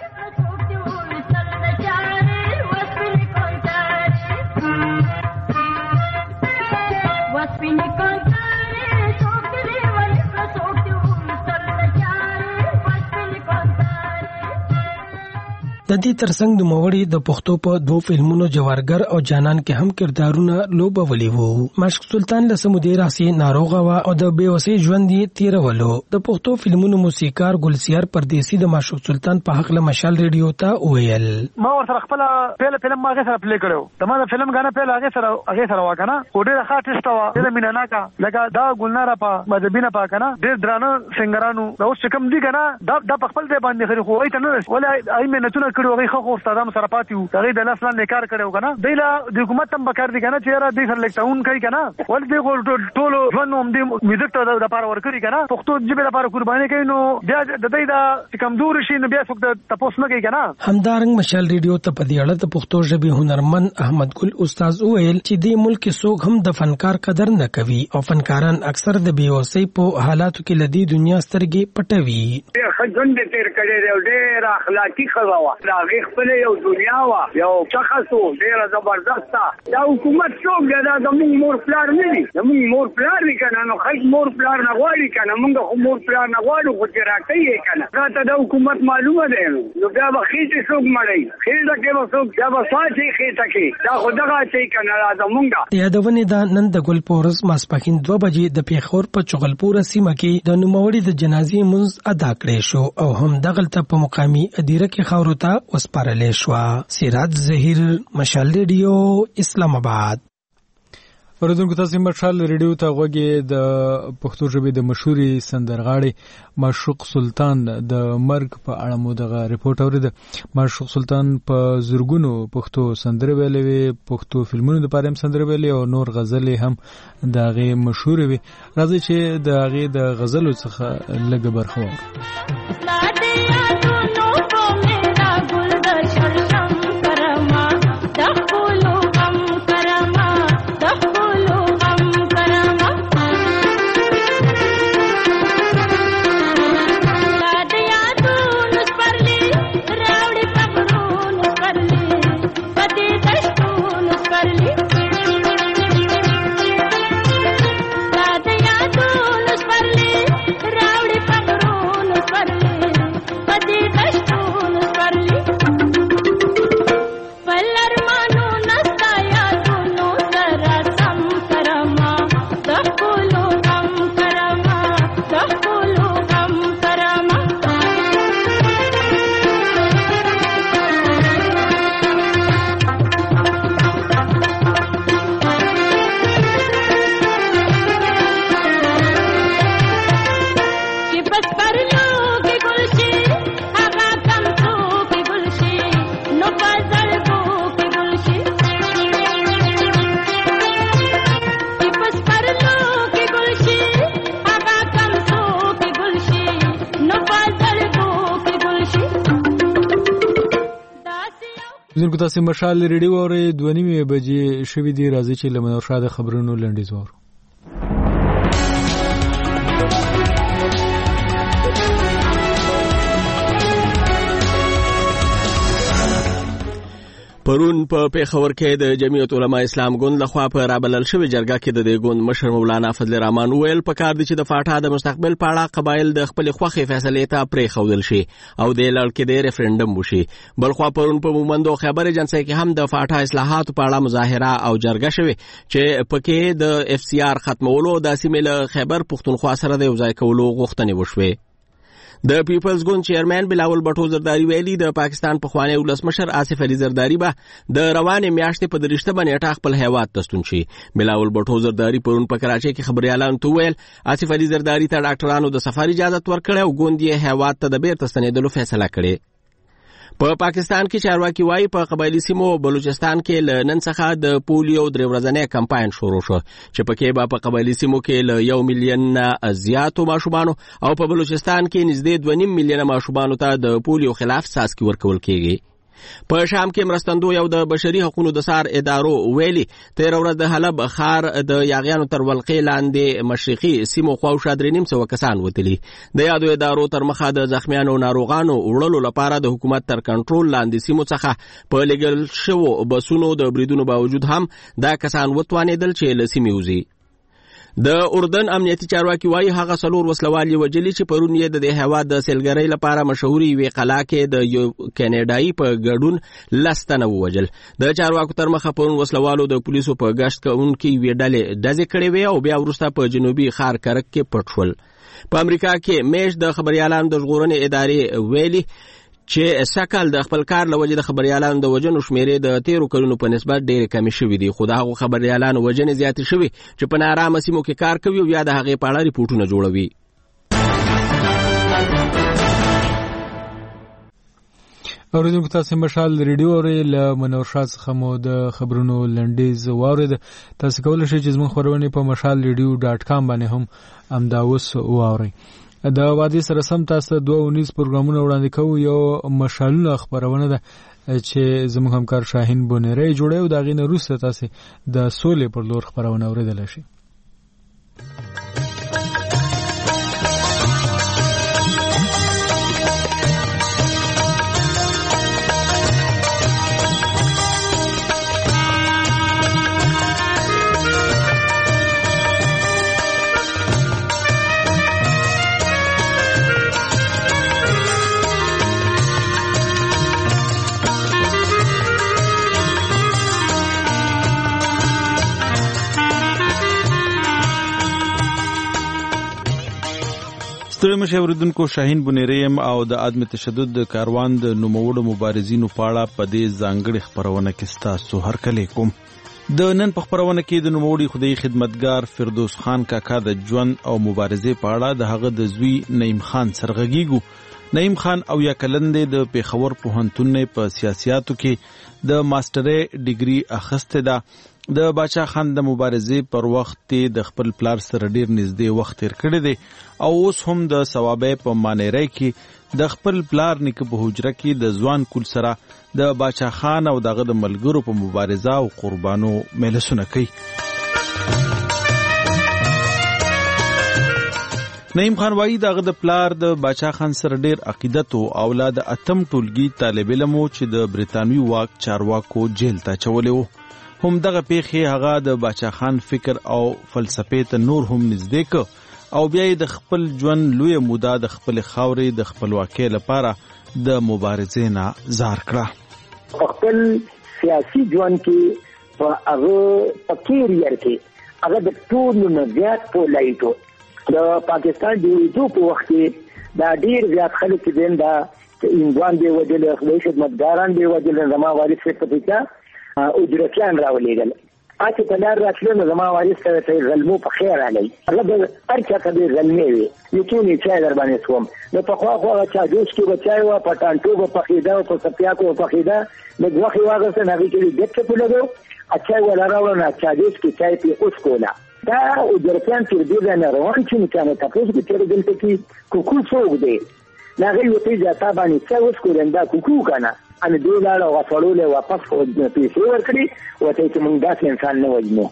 د دې ترڅنګ د موړي د پښتو په دوه فلمونو جوارګر او جانان کې هم کردارونه لوبولي وو. مشوق سلطان له سمودي راسي ناروغه وا او د بیوسي ژوند یې تیرولو. د پښتو فلمونو موسیقار ګلسیار پردیسی د مشوق سلطان په حق له مشال ریډیو ته ویل ما ورته خپل پیله فلم ما هغه سره پلی کړو د ما د فلم غاڼه پیله هغه سره هغه سره واکنه او ډېر ښه ټیسټ وا د مینا کا لکه دا ګلناره په مذهبینه پاکنه ډېر درانه سنگرانو دا اوس کوم دی کنه دا د خپل دی باندې خري خو ایت نه ولا ای مهنتونه کړو هغه خو استادانو سره پاتیو هغه د لاس لاندې کار کړو کنه دیلا د حکومت هم بکار دي کنه چې را دې سره لیکټاون کوي کنه ول دې ټول ژوند هم دې میوزیک ته د لپاره ورکړي کنه پښتو ژبه لپاره قرباني کوي نو بیا د دې دا کمزور شي نو بیا څوک د تاسو نه کوي کنه. همدارنګ مشال ریډیو ته په دې اړه د پښتو ژبې هنرمند احمد ګل استاد ویل چې د ملک څوک هم د فنکار قدر نه کوي او فنکاران اکثر د بیوسي په حالاتو کې لدی دنیا سترګې پټوي. ژوند تیر کړی دی ډېر اخلاقی خوا راغی خپل یو دنیا وا یو شخصو ډېر زبردست دا حکومت څوک دا د موږ مور پلار نه دي د موږ مور پلار نه کنه نو خای مور پلار نه غواړي کنه موږ خو مور پلار نه غواړو خو چې راکې کنه دا ته د حکومت معلومه ده نو بیا به خېټه څوک مړی خېټه کې به څوک بیا به ساتي خېټه کې دا خو دغه چې کنه دا موږ یادونه ده نن د ګل پورس ماسپخین دوه بجې د پیښور په چغلپور سیمه کې د نوموړي د جنازې منځ ادا کړې شو او هم دغلته په مقامي ادیره کې خاورو ته وسپارلې شو. سراج ظهیر مشال ریډیو اسلام آباد. اوریدونکو تاسو مشال ریډیو ته غوږی د پښتو ژبې د مشهوري سندرغاړي مشوق سلطان د مرګ په اړه مو دغه رپورټ اورید. مشوق سلطان په زرګونو پښتو سندرې ویلې وي پښتو فلمونو لپاره هم سندرې ویلې او نور غزلې هم د هغې مشهور وي. راځي چې د هغې د غزلو څخه لږه برخه واورو. But زموږ تاسو مشال ریډیو اورې دوه نیمې بجې شوې دي. راځي چې له منور شاه د خبرونو لنډیز وورو. پرون په پیښور کې د جمعیت علما اسلام ګوند لخوا په رابلل شوې جرګه کې د دې ګوند مشر مولانا فضل الرحمن ویل پکار دي چې د فاټا د مستقبل په اړه قبایل د خپل خوخي فیصله ته پرې خودل شي او د لړ کې د ریفرندم وشي. بلخوا پرون په مومندو خبر ایجنسی کې هم د فاټا اصلاحات په اړه مظاهره او جرګه شوه چې پکې د اف سی آر ختمولو د سیمه له خیبر پختونخوا سره د یوځای کولو غوښتنې وشوه. د پیپلز ګوند چیرمن بلاول بټو زرداری ویلي د پاکستان په خوانی ولسمشر آصف علي زرداری به د روانې میاشتې په درشته باندې ټاخ خپل هیواد تستون شي. بلاول بټو زرداری پرون په کراچۍ کې خبريالان ته ویل آصف علي زرداری ته ډاکټرانو د سفر اجازه ورکړه او ګوند یې هیواد ته د بیرته ستنېدلو فیصله کړې. په پاکستان کې چارواکي وايي په قبایلی سیمو بلوچستان کې ل نن څخه د پولیو درې ورځنی کمپاین شروع شو چې پکې به په قبایلی سیمو کې ل یو میلیون زیاتو ماشومان او په بلوچستان کې نږدې دوه نیم میلیون ماشومان ته د پولیو خلاف څاڅکي ورکول کېږي. په شام کې مرستندو یو د بشري حقوقو د سار ادارو ویلي تیر ورځ د حلب خار د یاغیانو تر ولقې لاندې مشرقي سیمو خواوشا درې نیم سوه کسان وتلي. د یادو ادارو تر مخه د زخمیانو ناروغانو وړلو لپاره د حکومت تر کنټرول لاندې سیمو څخه په لګل شوو بسونو د بریدونو باوجود هم دا کسان وتوانېدل چې له سیمې وځي. د اردن امنیتي چارواکي وايي هغه څلور وسلوال وجلي چې پرون یې د هیواد د سیلګرۍ لپاره مشهوري وی قلا کې د یو کینیډایي په ګډون لستنه ووجل. د چارواکو تر مخه پرون وسلوالو د پولیسو په گشت کوونکې وی ډلې دځې کړې وي او بیا وروسته په جنوبي خار کرک کې پټ شول. په امریکا کې میش د خبريالانو د ژغورنې ادارې ویلي چې سکل د خپل کار لوجه د خبريالانو د وجنو شمیرې د تیرو کلونو په نسبت ډېر کم شوې دي. خو دا هغه خبريالانو وجنې زیات شوې چې په نارامه سیمو کې کار کوي او یا د هغې په اړه ریپورټونه جوړوي. اوریدونکو تاسو مشال ریډیو اورئ له منور شاه څخه مو د خبرونو لنډیز واورید. تاسو کولی شئ چې زموږ خبرونه په مشال ریډیو ډاټ کام باندې هم امداوس واورئ. د وادي سره سم تاسو دوه ونیز پروګرامونه وړاندې کوو. یو مشالونه خبرونه ده چې زموږ همکار شاهین بونری جوړیو دا غینه روسه تاسو د سولې پر لور خبرونه اوریدل شي. ستړي مشه اوریدونکو شاهین بونیریم او د عدم تشدد د کاروان د نوموړو مبارزینو په اړه په دې ځانګړي خبرونه کې ستاسو هرکلی کوم. د نن په خبرونه کې د نوموړي خدای خدمتګار فردوس خان کاکا د ژوند او مبارزې په اړه د هغه د زوی نعیم خان سرغږیږو. نعیم خان او یا کلند د پیښور پوهنتون په سیاسياتو کې د ماسترۍ ډیګري اخیسته ده. د باچا خان د مبارزې پر وخت د خپل پلار سره ډیر نږدې وخت تیر کړی دی او اوس هم د ثوابې په مانیرای کې د خپل پلار نیکه په حجره کې د ځوان کول سره د باچا خان او دغه د ملګرو په مبارزه او قربانو ملسونه کوي. نعیم خان وایي دغه د پلار د باچا خان سره ډیر عقیدت او اولاد اتم ټولګي طالب علم چې د بریتانوي واک چارواکو جیل ته چولې وو. هم دغه پیښې هغه د باچا خان فکر او فلسفې ته نور هم نږدې ک او بیا د خپل ژوند لوی موده د خپل خاورې د خپلواکۍ لپاره د مبارزې نه زار کړه. خپل سیاسي ژوند کې په هغه کیریئر کې هغه د ټولو نه زیات پولایټو د پاکستان د یو په وخت کې دا ډیر زیات خلک دین دا انګوان دی وجل خپل خدمتګاران دی وجل زما وارث په پتا او جرچان راولېګل اته په لار راتلو نو زما وارث ته ته غلمو په خیر علي هغه د ارچا ته غلمې وي یتونی چای در باندې سوم نو په خوا خوا چا جوش کې بچای و په ټانټو په خیدا او په سپیا کو په خیدا د غوخي واغه سره هغه کې دټ په لګو اچای ولا راوړل نه چا جوش کې چای په اوس کولا دا او جرچان تر دې نه روان چې کنه تاسو کې تر دلته کې کوکو څوک دی ناغي وتی ځتا باندې څه اوس کولندا کوکو کنه ان دې لاړ او غفړول واپس پیسې ورکړي وته چې موږ داسې انسان نه وجنو.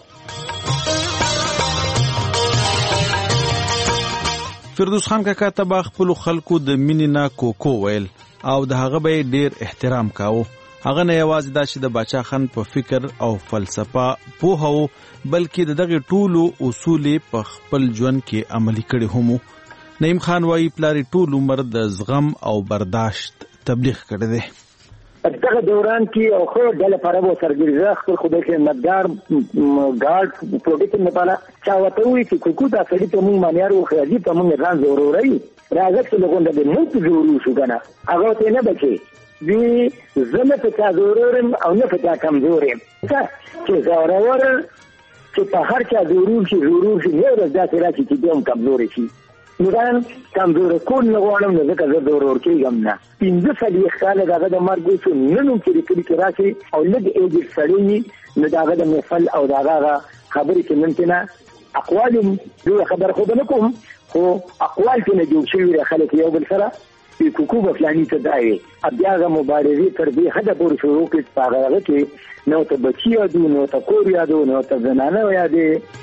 فردوس خان کاکا ته خپل خلکو د مینې نه کوکو ویل او د هغه به ډیر احترام کاوه. هغه نه یوازې دا چې د باچا خان په فکر او فلسفه پوهه وو بلکې د دغه ټولو اصول په خپل ژوند کې عملي کړي هم. نعیم خان وايي پلار ټول عمر د زغم او برداشت تبلیغ کړی دی. دغه دوران کې او خو د لپاره وو سرګرځه خپل خدای خدمتګار ګارد پروټیکشن لپاره چا وته وی چې کوکو دا سړی ته مونږ باندې ورو خېږي ته مونږ ځان ضروري راځي چې لګون د موږ ضروري شو کنه هغه ته نه بچي وی زمه په ضرورم او نه په کمزورم چې ضرور چې په هر چا ضرور شي ضرور شي نه راځي راځي چې دوم کمزوري شي نوران کمزور کول نه غواړم نو ځکه زه ضرور کېږم نه. پنځه څلوېښت کاله دغه د مرګ شو نن هم چې کلی کې راشي او لږ ایج سړی نو دغه د محفل او دغه خبرې کې ممکن نه اقوال دوی خبر خو نه کوم خو اقوال کې نه جوړ شوي خلک یو بل سره په کوکو بفلانی ته دایي بیا هغه مبارزې تر دې حده پورې شروع کړې په هغه کې نو ته بچي یادو نو ته کور یادو نو ته زنانه یادې.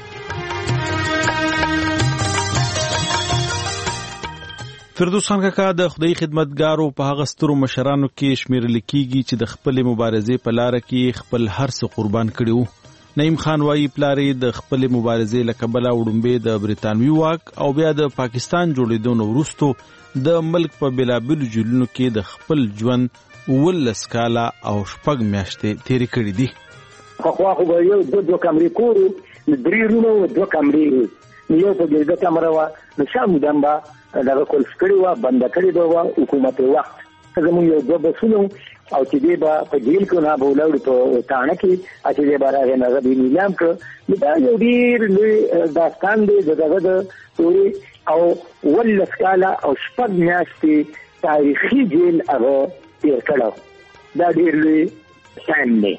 فردوس خان کاکا د خدای خدمتګارو په هغه سترو مشرانو کې شمیرل کیږي چې د خپل مبارزې په لار کې خپل هر څه قربان کړي. نعیم خان وايي پلارې د خپل مبارزې له کبله وړومبې د بریتانوي واک او بیا د پاکستان جوړېدو نه وروسته د ملک په بېلابېلو جیلونو کې د خپل ژوند اوولس کاله او شپږ میاشتې تېرې کړي دي. پخوا خو به یو دوه دوه کمرې کور و درې رومه و دوه کمرې یو په ګرده کمره وه نو شا مودم به دغه کلف کړي وه بنده کړې به وه حکومت وخت زمونږ یو دوه بسونه او چې دی به په جیل کې نه به ولاړو په تاڼه کې چې دی به راغی نه هغه به نیلام کړه نو دا یو ډېر لوی داستان دی د دغه د پورې او اوولس کاله او شپږ میاشتې تاریخي جیل هغه تېر کړی دا ډېر لوی ټایم دی.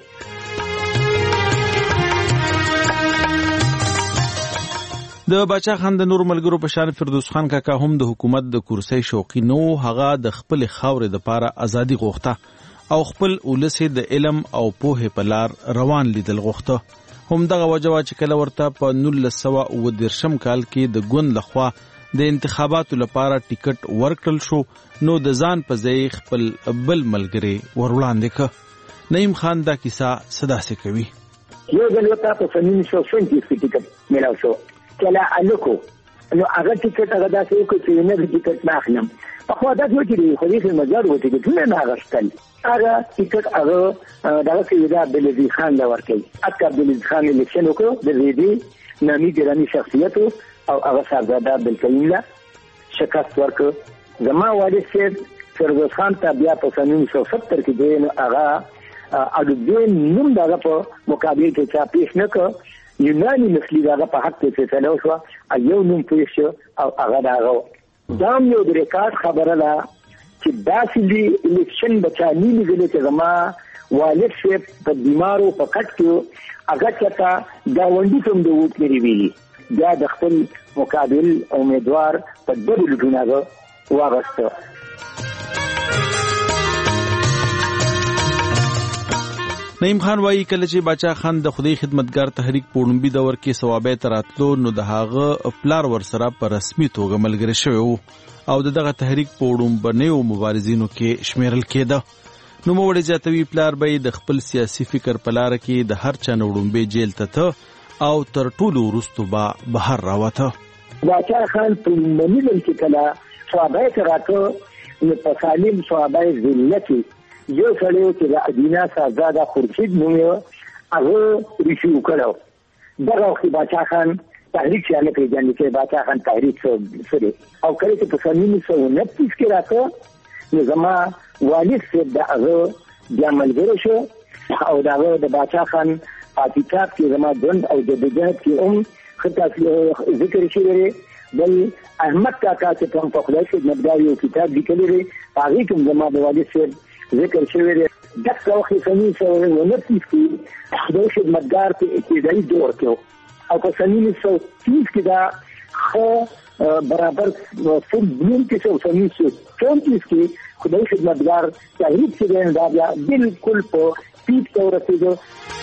د باچا خان د نور ملګرو په شان فردوس خان کاکا هم د حکومت د کرسۍ شوقي نو هغه د خپل خاورې د پاره ازادي غوښته او خپل ولس د علم او پوهې په لار روان لیدل غوښته. هم دغه وجه چې کله ورته په نولس سوه اووه دېرشم کال کې د ګوند لخوا د انتخاباتو لپاره ټیکټ ورکړل شو نو د ځان په ځای خپل بل ملګری ور وړاندې ک. نعیم خان دا کیسه صداسې کوي. یو ځل ورته په سنین شو شونټي ټیکټ ملاو شو کله الکو نو هغه ټیکټ هغه داسې وکړ چې نه ټیکټ نه اخلم پخوا دا دوی چې خو دې مزار و ټیکټ نه اخیستل هغه ټیکټ هغه دغه سیدا عبدالعزیز خان له ورکړي اکا عبدالعزیز خان الیکشن وکړو د زیدي نامي ګرامي شخصیت او هغه شهزاده عبدالکریم له شکست ورکړ. زما والد صاحب فردوس خان ته بیا په سن انیس سو ستر کې دی نو هغه اډوبین نوم دغه په مقابل کې چا پیش نه کړ یونانی نسلی داغه په حق کې فیصله وشوه یو نوم پیښ شو او هغه داغه دا یو د ریکارډ خبره ده چې داسې دی الیکشن بچا نه لیدل چې زما والد صاحب په بیمارو په کټ کې هغه چاته گاونډي ته د ووټ لري ویلي بیا د خپل مقابل امیدوار په ډبل لټونه واغسته. نعیم خان وايي کله چې باچا خان د خدای خدمتګار تحریک په لومبي دور کې ثوابه تراتلو نو د هغه پلار ورسره په رسمي توګه ملګری شوی وو او دغه تحریک په لومبنیو مبارزینو کې شمیرل کېده. نو موړي جاتوي پلار به د خپل سیاسي فکر په لار کې د هر چا لومبي جیل ته او تر ټولو وروسته به بهر راوته. باچا خان په لومبني کې کله ثوابه تراتلو نو په سالم ثوابه ذلت یو سړی چې د ادینا شهزاده خورشید نوم یې هغه ریشو کړو دغه وخت باچا خان تحریک چې نه پیژني چې باچا خان تحریک سره او کله چې په سن انیس سو نهه کې راته نو زما والد صاحب د هغه بیا ملګری شو او دغه د باچا خان په کتاب کې زما ژوند او د جهاد کې هم خطا ذکر شوی بل احمد کاکا چې په خپل خدمتګار یو کتاب لیکلی دی هغه کوم زما د والد صاحب ذکر شوی دی دغه وخت سنین سو ونه کې د خدمتګار په ابتدایي دور کې او په سنین سو تیس کې دا خو برابر فل بلون کې څو سمې چونتیس کې خدای خدمتګار تحریک چې دا بیا بالکل په پیټ ته ورسېدو.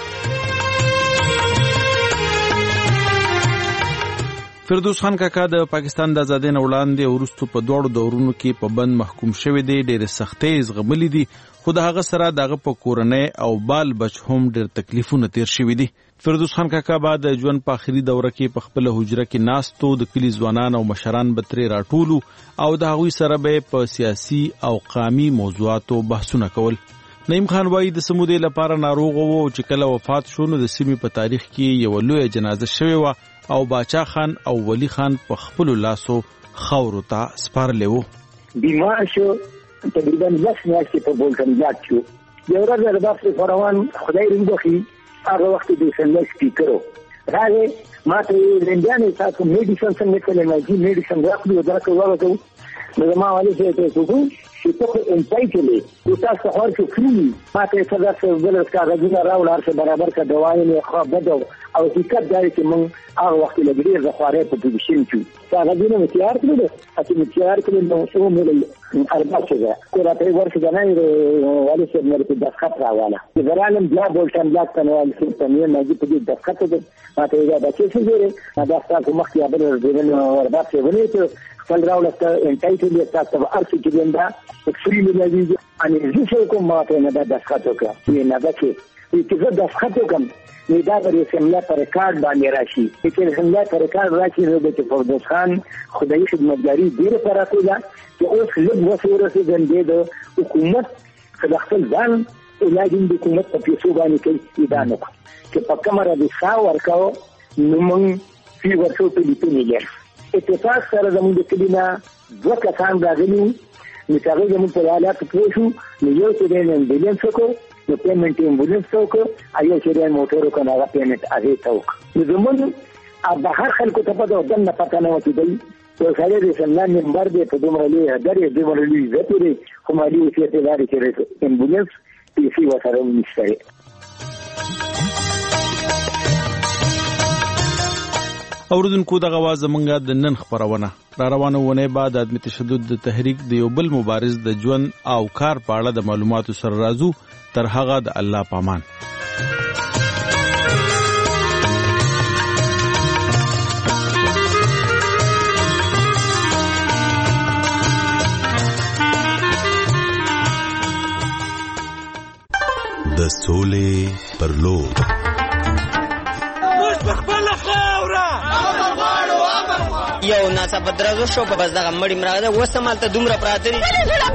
فردوس خان کاکا د پاکستان د آزادۍ نه وړاندې وروستو په دواړو دورونو کې په بند محکوم شوی دی. ډېرې سختۍ زغملي دي، خو د هغه سره د هغه په کورنۍ او بال بچ هم ډېر تکلیفونه تیر شوي دي. فردوس خان کاکا بعد د ژوند په آخري دوره کې په خپله حجره کې ناستو، د کلي ځوانان او مشران به ترې راټولو او د هغوی سره به په سیاسي او قامي موضوعاتو بحثونه کول. نعیم خان وایي د څه مودې لپاره ناروغ و چې کله وفات شو نو د سیمې په تاریخ کې یوه لویه جنازه شوې وه او باچا خان او ولی خان په خپلو لاسو خاورو ته سپارلی و. بیمار شو، تقریبا لس میاشتې په بولټنجات شو. یو ورځ د بحث فروان خدای دې وبخي هغه وخت د سنډ سپیکر و راغی ما ته یې رنجانې تاسو میډیسن څنګه کړی ماجي میډیسن راکړي او درکړه وغږو نو زما والي چې څه چې ته خو انټایټلې او تاسو خور کې فری ما ته څه داسې بل کاغذونه راوړل هر څه برابر کا دوايي نه خو بده او حقیقت دا چې موږ هغه وخت لګړي د خوارې په پوزیشن کې کاغذونه مې تیار کړل چې مې تیار کړل نو څو مې اربع څه کو راته ورته نه والي چې مې په دقت راواله چې ورالم بیا بولټن بلاک ته نو چې په مې مې په دې دقت ته ما ته دا چې څه زیره دا تاسو مخ کې ابل دې نو وربا څه ونی خپل راوړل ته انټایټلې تاسو په ارڅ کې وندا فری ملي ان زه کوم ما ته نه د ښاتو کې نه دا چې چې د ښاتو کوم نه دا به سملا پر ریکارډ باندې راشي چې سملا پر ریکارډ راشي نو د فردوس خان خدای خدمتګاری ډیره پراته ده چې اوس لږ وسوره د حکومت خپل ځان علاجین د حکومت په پیسو باندې کوي دا نه چې په کمره د ښا ورکاو نو موږ فی ورسو په لیکنه لري اتفاق سره زموږ د کلینا دوه کسان راغلي نو هغه زموږ په حالات کې شو نو یو چې د امبولانس کو نو پیمنٹ امبولانس کو ایو چې د موټرو کو نه پیمنٹ هغه توک نو زموږ د هر خلکو ته په دغه نه پته نه وتی دی په خاله د سملان نمبر دی په دومره لوی درې دومره لوی زتوري خو مالي وسیته لري چې امبولانس پیسې وسره نشته. اوردونکو دغه واز زمونږ د نن خبرونه را روانه ونه بعد عدم تشدد د تحریک د یو بل مبارز د ژوند او کار په اړه د معلوماتو سره راځو تر هغه د الله پامان. د سولې پر لور یو ناڅاپه درزو شو په بس دغه مړی مراغه وسه مالته دومره پراته دي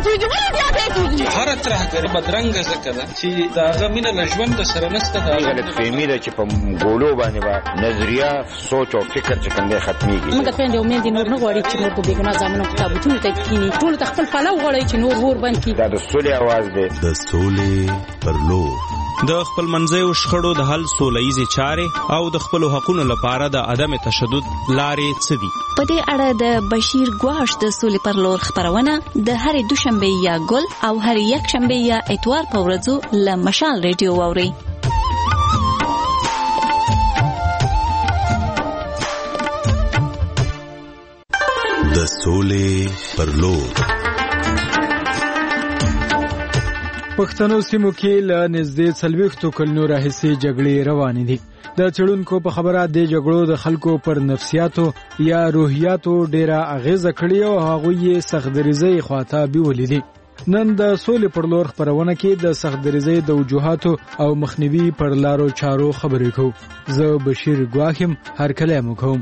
هر طرح غری بدرنګ زکه ده چې داغه مینه لژوند سره نسته دا غلط فهمي ده چې په ګولو باندې با نظریه سوچ او فکر چې څنګه ختميږي موږ په دې امید نور نه غواړي چې نور په بیګنا ځامنو کتابونه ته کینی ټول تخپل پلو غواړي چې نور ور باندې دا د سولې आवाज ده د سولې پر لور د خپل منځیو شخړو د حل سولهیزې چارې او د خپلو حقونو لپاره د عدم تشدد لارې څه دي؟ په دې اړه د بشیر ګواش د سولې پر لور خبرونه د هرې دوشنبه یا ګل او هرې یکشنبه یا اتوار په ورځو له مشال ریډیو واورئ. د سولې پر لور پښتنو سیمو کې له نږدې څلوېښتو کلونو راهیسې جګړې روانې دي. د څېړونکو په خبره دې جګړو د خلکو پر نفسیاتو یا روحیاتو ډېره اغیزه کړې او هغوی یې سختدریزۍ خواته بیولې دي. نن د سولې پر لور خبرونه کې د سختدریزۍ د وجوهاتو او مخنیوي پر لارو چارو خبرې کوو. زه بشیر ګواښ یم، هرکلی مو کوم.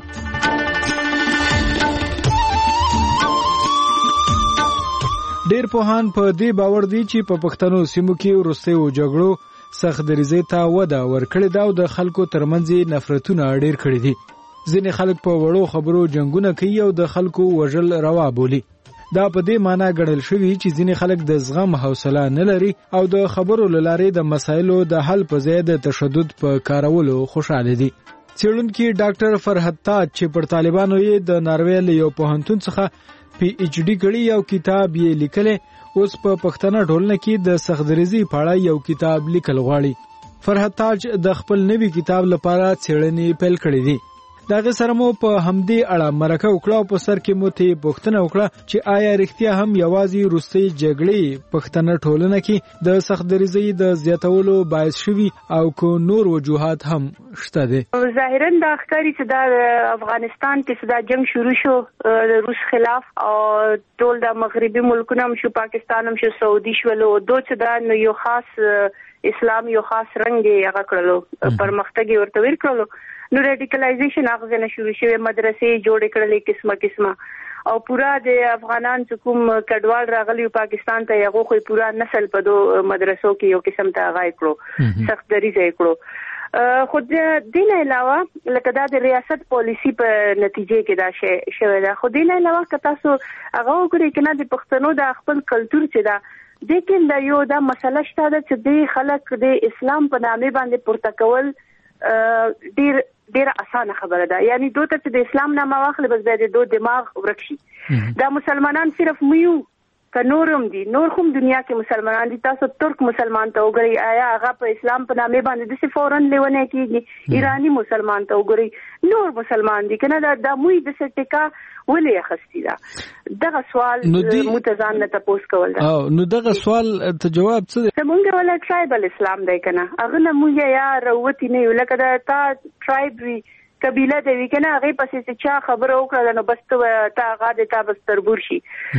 ډیر پوهان په دې باور دي چې په پښتنو سیمو کې وروستیو جګړو سختدریزۍ ته وده ورکړې ده او د خلکو ترمنځ نفرتونه ډیر کړي دي. ځینې خلک په وړو خبرو جنګونه کوي او د خلکو وژل روا بولي. دا په دې معنی ګڼل شوي چې ځینې خلک د زغم حوصله نه لري او د خبرو له لارې د مسایلو د حل په ځای د تشدد په کارولو خوشاله دي. څېړونکي ډاکټر فرحت تاج چې پر طالبانو یې د ناروې له یو پوهنتون څخه پی ایچ ډی کړي یو کتاب یې لیکلې اوس په پښتنه ټولنه کې د سختدریزۍ په اړه یو کتاب لیکل غواړي. فرحت تاج د خپل نوي کتاب لپاره څېړنې پیل کړې دي. دا غي سره مو په همدې اړه مرکه وکړه او په سر کې مو ته پوښتنه وکړه چې آیا رښتیا هم یوازې روسي جګړې پښتنه ټولنه کې د سخت دریزۍ د زیاتولو باعث شوي او کو نور وجوهات هم شته دي؟ ظاهرا دا ښکاري چې د افغانستان کې دا جنگ شروع شو د روس خلاف او ټول د مغربي ملکونو هم شو، پاکستان هم شو، سعودي شو، له دوه چې دا یو خاص اسلام یو خاص رنګ یې هغه کړلو، پرمختګ ورته ور کړلو. نو ریډیکلایزیشن هغه نه شروع شوه، مدرسې جوړ کړلې قسمه قسمه او پورا د افغانان چې کوم کډوال راغلی پاکستان ته هغه خو پورا نسل په دو مدرسو کې یو قسم ته غای کړو، سخت دریځ یې کړو. خو د دین علاوه لکه دا د ریاست پالیسی په نتیجې کې دا شی شوی دا، خو دین علاوه که تاسو هغه وګورئ کنه د پښتنو د خپل کلچر چې دا لیکن دا یو دا مسله شته چې د خلک د اسلام په نامه باندې پورته کول ډیر ډیر اسانه خبره ده. یعنی دوی ته د اسلام نامه واخلي بس د دوی دماغ ورک شي. دا مسلمانان صرف میو که نورم دي، نور هم دنیا کې مسلمانان دي. تاسو ترک مسلمان ته وګورئ، آیا هغه په اسلام په نامه باندې د فورن لیونه کېږي؟ ایرانی مسلمان ته وګورئ، نور مسلمان دي کنه. دا د موي د سټیکا ولې اخستي دا دغه سوال متزان نه تاسو کول دا. او نو دغه سوال ته جواب څه دی؟ زمونږ ولا ټرایبل اسلام دی کنه، هغه نه موږ یا روتی نه یو لکه دا تا ټرایب وی قبیله دی وی کنه، هغه پسې چې چا خبره وکړه نو بس ته تا هغه د تا بس تربور شي.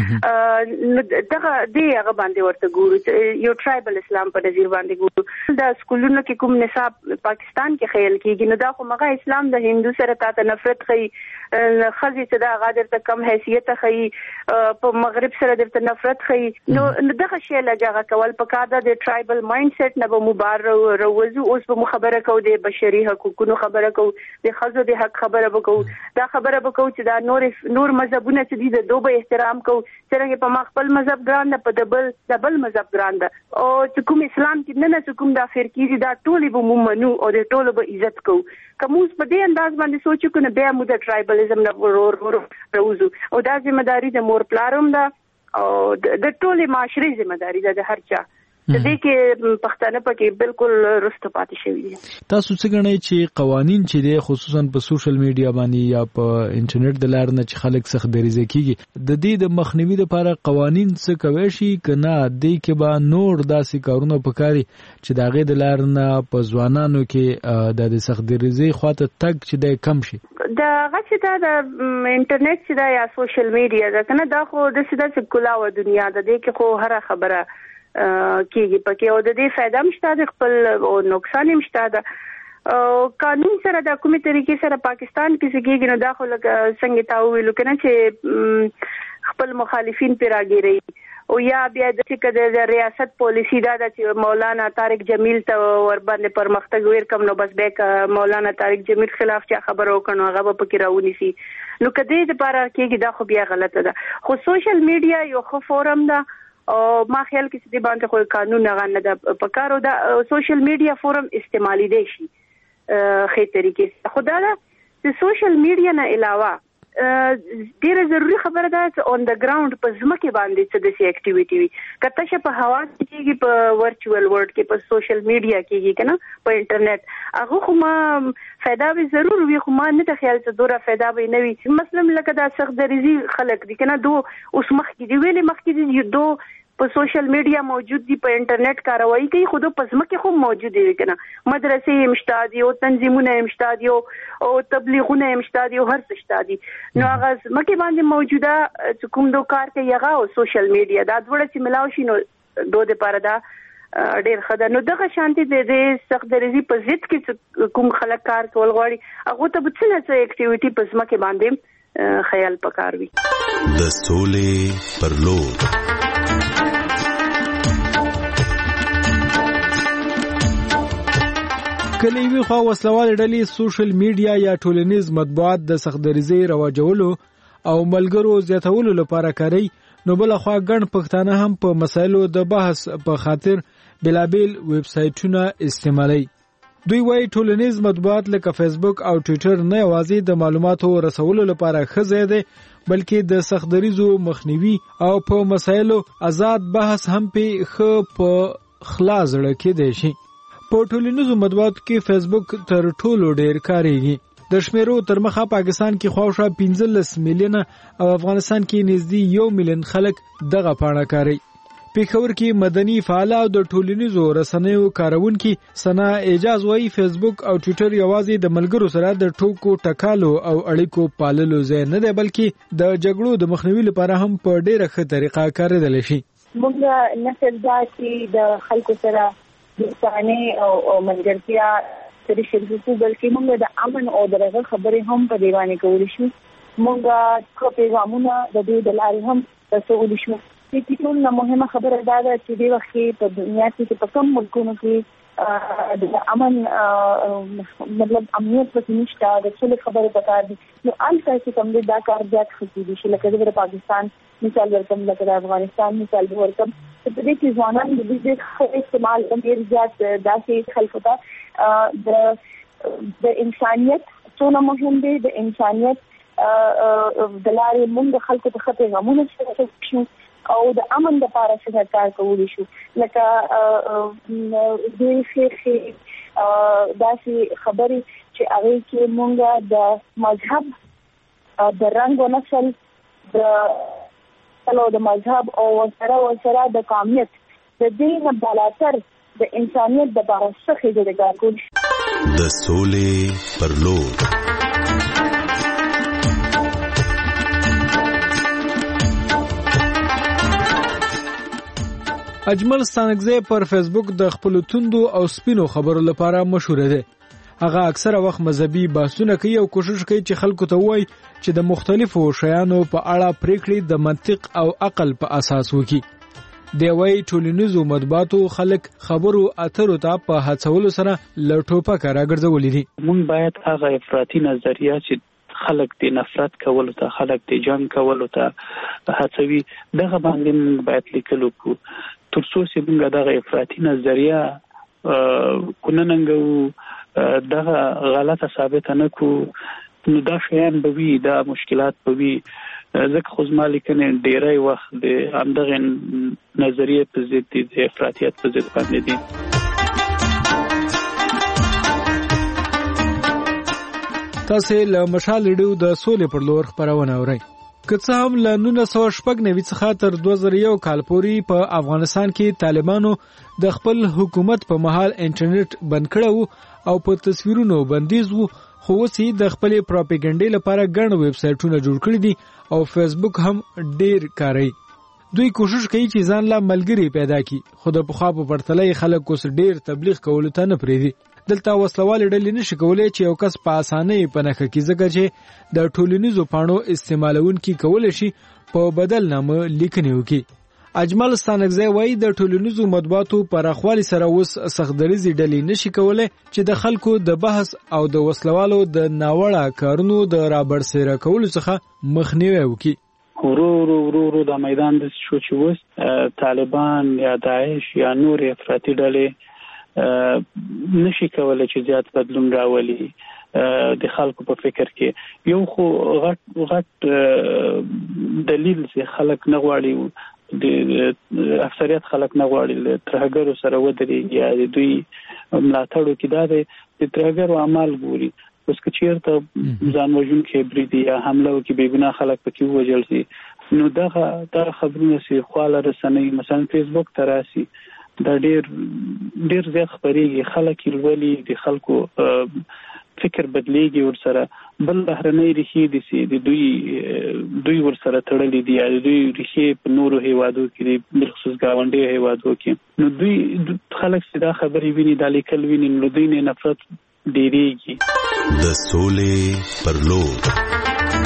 دغه دی هغه باندې ورته ګورو، یو ټرایبل اسلام په نظر باندې ګورو. دا سکولونو کې کوم نصاب پاکستان کې خیال کېږي نو دا خو مغه اسلام د هندو سره تا نفرت خي، خزي چې دا هغه درته کم حیثیت خي، په مغرب سره درته نفرت خي. نو دغه شی لږه کول په کاده د ټرایبل مایند سیټ نه به مبارو روزو. اوس به خبره کو د بشري حقوقو خبره کو، د خزو د حق خبره وکړو، دا خبره وکړو چې دا نور نور مذهبونه چې دي د دوه احترام کو، څنګه په خپل مذهب ګران ده، په دبل دبل مذهب ګران ده، او چې کوم اسلام کې نه نه کوم دا فرقې دي دا ټول به مومنو او د ټول به عزت کو. کوم په دې انداز باندې سوچو کنه بیا مو د ټرایبلیزم نه ورور ورو روزو، او دا ذمہ داری د مور پلاروم ده او د ټول معاشري ذمہ داری ده د هر چا. د دې کې پښتانه پکې بالکل رسته پاتې شوی دي. تاسو څه غواړئ چې قوانين چې د خصوصا په سوشل میډیا باندې یا په انټرنیټ د لارې نه چې خلک سخت دریځ کیږي د دې د مخنیوي لپاره قوانين څه کوي شي کنه د دې کې به نور داسې کارونه پکاري چې د غې د لارې نه په ځوانانو کې د سخت دریځ خواته تګ چې د کم شي؟ دا غچ ته د انټرنیټ چې دا یا سوشل میډیا دا کنه دا خو د سیده سکولا و دنیا د دې کې خو هر خبره کېږي پکې، او د دې فائدہ مشته د خپل او نقصان مشته ده. او قانون سره د کومې طریقې سره پاکستان کې کېږي نو دا خو لکه څنګه تا ویلو کنه چې خپل مخالفین پر راګيري، او یا بیا د چې د ریاست پالیسی دا چې مولانا طارق جمیل ته ور باندې پرمختګ ور کم نو بس بیک مولانا طارق جمیل خلاف چې خبرو کړو هغه په کې راونی سي. نو کدی د لپاره کېږي دا خو بیا غلطه ده. خو سوشل میډیا یو خو فورم ده او ما خیال کې چې د باندې خو قانون نه نه ده پکارو. دا سوشل میډیا فورم استعمالي دي شي خې طریقې. خدا دا چې سوشل میډیا نه علاوه ډیره ضروری خبره ده چې اون د ګراوند په ځمکه باندې څه د سی اکټیویټي وي. کته چې په هوا کې په ورچوال ورلد کې په سوشل میډیا کې کنه په انټرنیټ هغه خو ما فائدہ به ضرور وي، خو ما نه ته خیال چې دوره فائدہ به نه وي. مثلا لکه دا سخت دریزي خلک دي کنه، دو اوس مخ کې دی ویلې مخ کې دی دو په سوشل میډیا موجود دي، په انټرنیټ کاروایی کوي، خود په ځمکه خو موجود دي کنه. مدرسې مشته دي او تنظیمونه مشته دي او تبلیغونه مشته دي او هر څه شته دي. نو هغه ځمکه باندې موجوده کوم دو کار کوي هغه او سوشل میډیا دا ډوړه چې ملاو شي نو دوه د پاره دا ډېر خدای. نو دغه شانتي د دې سخت دریزي په ضد کې کوم خلک کار کول غواړي هغه ته به څه څه اکټیویټي په ځمکه باندې خیال پکار وي. د سولې پر لور کله وی خو وسلوال ډلې سوشل میډیا یا ټولنیز مطبوعات د سخت دریزۍ رواجولو او ملګرو زیاتولو لپاره کوي، نو بل خو ګڼ پښتانه هم په مسایلو د بحث په خاطر بلابل ویب سایټونه استعمالوي. دوی وايي ټولنیز مطبوعات لکه فیسبوک او ټوئیټر نه یوازې د معلوماتو رسولو لپاره ښه ځای دی بلکې د سخت دریزو مخنیوي او په مسایلو آزاد بحث هم په ښه په خلاص ځړه کې دی شي. په ټولنیزو مطبوعاتو کې فیسبوک تر ټولو ډیر کاریږي. د شمیرو تر مخه پاکستان کې خواوشا پنځلس میلیونه او افغانستان کې نږدې یو میلیون خلک دغه پاڼه کاروي. پیښور کې مدني فعال او د ټولنیزو رسنیو کارونکي سنا اعجاز وايي فیسبوک او ټوئیټر یوازې د ملګرو سره د ټوکو ټکالو او اړیکو پاللو ځای نه دی بلکې د جګړو د مخنیوي لپاره هم په ډیره ښه طریقه کارېدلی شي. موږ نسل دا چې د خلکو سره دوستانه او ملګرتیا سره شریکو بلکې موږ د امن او درغه خبرې هم په دیوانه کولی شو. موږ خو پیغامونه د دې د لارې هم رسولی شو. چې ټول مهمه خبره دا ده چې د وخت په دنیا کې په کوم ملکونو کې د امن مطلب امنیت په نشته د څه خبره پکار دي نو البته چې کوم دا کار زیات خصوصي شي لکه د پاکستان مثال ورکم لکه د افغانستان مثال ورکم په دې کې ځوانان د دې استعمال کوم ډیر زیات داسې خلکو ته د د انسانيت څونه مهم دی د انسانيت د لارې موږ خلکو ته خپل غمونه شو او د امن لپاره څه کار کولی شو لکه د شیخ داسې خبرې چې هغه کې مونږه د مذهب د رنګ او نسل د تلو د مذهب او سره او سره د قومیت د دین بالاتر د انسانیت د لپاره څه خدای کار کولی د سولې پر لور. اجمل ستانکزی پر فیسبوک د خپل توندو او سپینو خبرو لپاره مشهور دی. هغه اکثره وخت مذهبي بحثونه کوي او کوشش کوي چې خلکو ته وایي چې د مختلفو شیانو په اړه پریکړې د منطق او عقل په اساس وکړي. دی وایي ټولنیزو مطبوعاتو خلک خبرو اترو ته په هڅولو سره له ټوپکه راګرځولي دي. موږ باید هغه افراطي نظریه چې خلک د نفرت کولو ته خلک د جنگ کولو ته هڅوي دغه باندې موږ باید لیکلو کو ترڅو چې موږ دغه افراطي نظریه کوننګو دغه غلطه ثابت نه کو نو دا شیان به وي دا مشکلات به وي ځکه خو زما لیکنې ډیری وخت د همدغه نظریه په ضد دي د افراطیت په ضد باندې دي. تاسو له مشال ریډیو د سولې پر لور خبرونه اورئ. که څه هم له نولس سوه شپږ نوي څخه تر دوه زره یو کال پورې په افغانستان کې طالبانو د خپل حکومت په مهال انټرنیټ بند کړو او په تصویرونو بندیز وو خو اوس یې د خپلې پراپاګاندا لپاره ګڼ ویب سایټونه جوړ کړي دي او فیسبوک هم ډیر کاروي. دوی کوشش کوي چې ځان لا ملګری پیدا کړي خو د پخوا په پرتله خلک اوس ډیر تبلیغ کولو ته نه پریږدي. دلته وسلوال ډلې نشي کولای چې یو کس په اسانۍ په نخښه کې ځکه چې د ټولنیزو پاڼو استعمالونکي کولای شي په بدل نامه لیکنې وکړي. اجمل ستانکزی وایي د ټولنیزو مطبوعاتو پراخوالي سره اوس سختدریزي ډلې نشي کولای چې د خلکو د بحث او د وسلوالو د ناوړه کارونو د رابرسېره کولو څخه مخنیوي وکړي. ورو ورو ورو ورو د میدان د شو چې اوس طالبان یا داعش یا نور افراطي ډلې نشي کولای چې زیات بدلون راولي د خلکو په فکر کې. یو خو غټ غټ دلیل چې خلک نه غواړي د اکثریت خلک نه غواړي ترهګرو سره ودرېږي یا د دوی ملاتړو کې دا د ترهګرو اعمال ګوري. اوس که چیرته ځان وژونکي بریدي یا حمله وکړي بې ګناه خلک پکې ووژل شي نو دغه دغه خبرونه چې خواله رسنۍ مثلا فیسبوک ته راسي دا ډیر ډیر زیات خبرېږي خلک یې لولي د خلکو فکر بدلیږي ورسره بل بهرنۍ ریښې دي چې د دوی دوی ورسره تړلي دي یا دوی ریښې په نورو هیوادو کې دي بالخصوص ګاونډي هیوادو کې نو دوی خلک چې دا خبرې ویني دا لیکل ویني نو دوی نه نفرت ډیریږي. د سولې پر لور.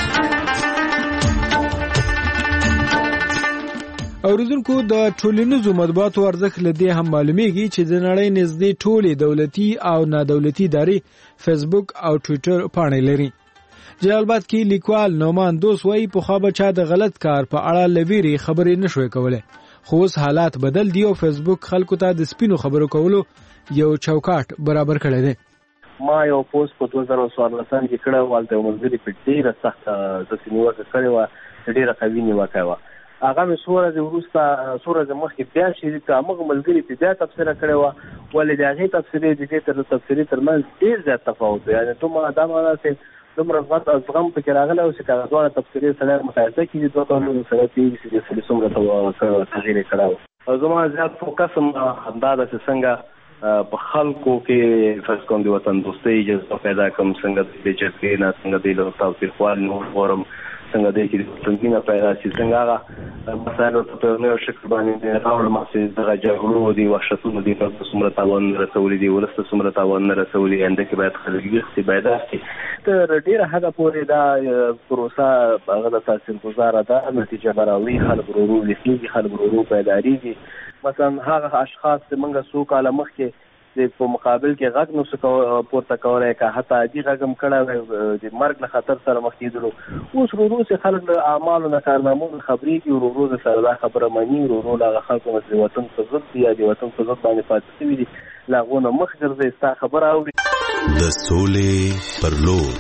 اوریدونکو د ټولنیزو مطبوعاتو ارزښت لدې هم معلومیږي چې د نړۍ نږدې ټولې دولتي او نادولتي ادارې فیسبوک او ټوئیټر پاڼې لري. جلال آباد کې لیکوال نومان دوست وایي پخوا به چا د غلط کار په اړه لویری خبرې نشوي کولای خو اوس حالات بدل دي او فیسبوک خلکو ته د سپینو خبرو کولو یو چوکاټ برابر کړی دی. ما یو پوسټ په دوه زره څوارلسم کې کړی و، هلته یو ملګري په ډېره سخته داسې نیوکه کړې وه، ډېره قوي نیوکه وه. هغه مې څو ورځې وروسته څو ورځې مخکې بیا شریک کړه. همغه ملګري چې بیا تبصره کړې وه، ولې د هغې تبصرې د دې تر تبصرې تر منځ ډېر زیات تفاوت و. یعنې دومره دا معنا چې دومره زغم پکې راغلی و چې که هغه دواړه تبصرې سړی مقایسه کړي، دوه کلونو سره تېرې چې دې سړي څومره تغییر یې کړی و. او زما زیات فوکس همدا ده چې څنګه په خلکو کې فرض کوم د وطن دوستۍ جذبه پیدا کړم، څنګه د جذبې نه، څنګه د له تاوتریخوالي نه وژغورم، څنګه دی چې د وطنمینه پیدا شي، څنګه هغه مسایل ورته په یو نوي شکل باندې راوړم چې دغه جګړو دي، وحشتونو دي، ولس ته څومره تاوان نه رسولی دي، ولس ته څومره تاوان نه رسولی، آینده کې باید خلک ویښ شي، بیدار شي. تر ډېره حده پورې دا پروسه هغه د تاثیرګذاره ده، نتیجه به راوړي، خلک ورو ورو ویښېږي، خلک ورو ورو بیدارېږي. مثلا هغه اشخاص چې موږ څو کاله مخکې په مقابل کې غږ نو څه پورته کولی، که حتی عادي غږ هم کړی وی د مرګ له خطر سره مخ کېدلو، اوس ورو ورو چې خلک له اعمالو نه کارنامو نه خبرېږي، ورو ورو د سره دا خبره مني، ورو ورو له هغه خلکو نه چې د وطن په ضد دي یا د وطن په ضد باندې پاتې شوي دي له هغو نه مخ ګرځئ، ستا خبره اوري. د سولې پر لور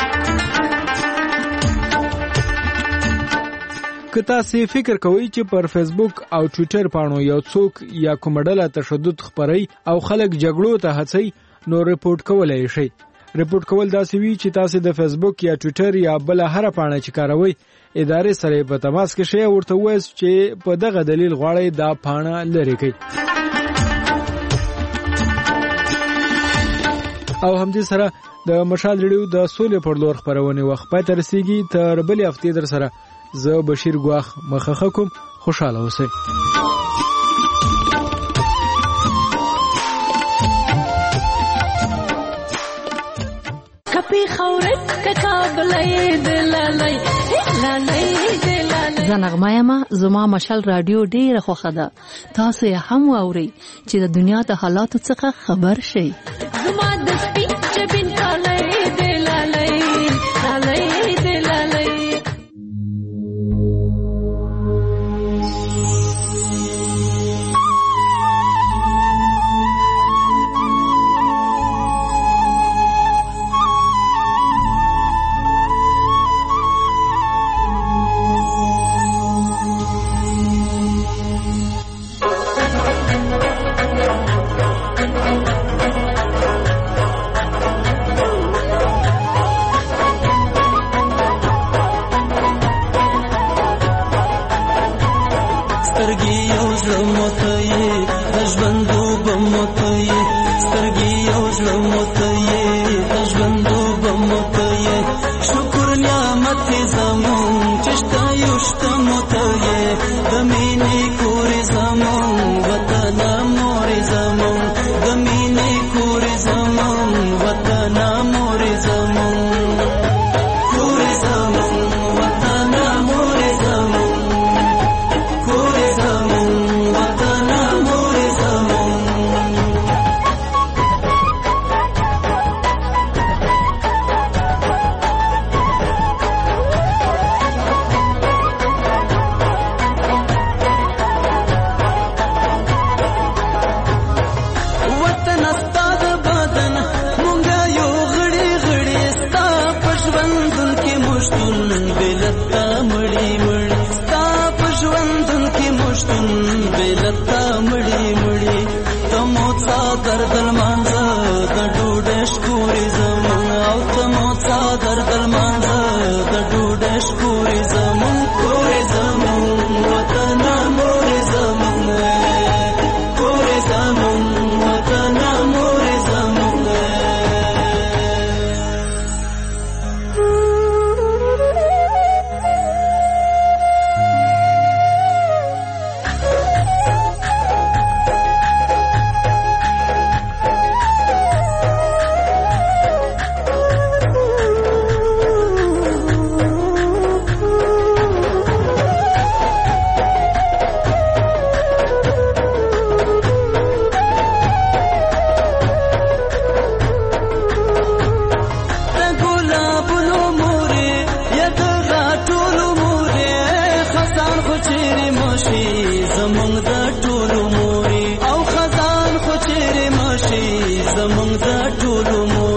که تاسې فکر کوئ چې پر فیسبوک او ټویټر پاڼو یو څوک یا کومه ډله تشدد خپروي او خلک جګړو ته هڅوي، نو رپورټ کولی شئ. رپورټ کول داسې وي چې تاسې د فیسبوک یا ټویټر یا بله هره پاڼه چې کاروئ ادارې سره په تماس کې شئ او ورته ووایاست چې په دغه دلیل غواړئ دا پاڼه لرې کړئ. او همدې سره د مشال ریډیو د سولې پر لور خپرونې وخت پای ته رسیږي. تر بلې هفتې در سره زه بشیر ګواخ مخه کوم. خوشاله اوسئ. کپی خورت کابلای دلالای لالای دلالای زنغما یما زما مشال رادیو ډیره خوښه ده. تاسو هم واورئ چې د دنیا د حالاتو څخه خبر شئ. زما د سپین جبین کالای دلالای لالای دلالای.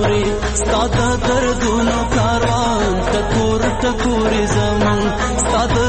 ستاد دردونو کاروان ټکور ټکور زمون ستاد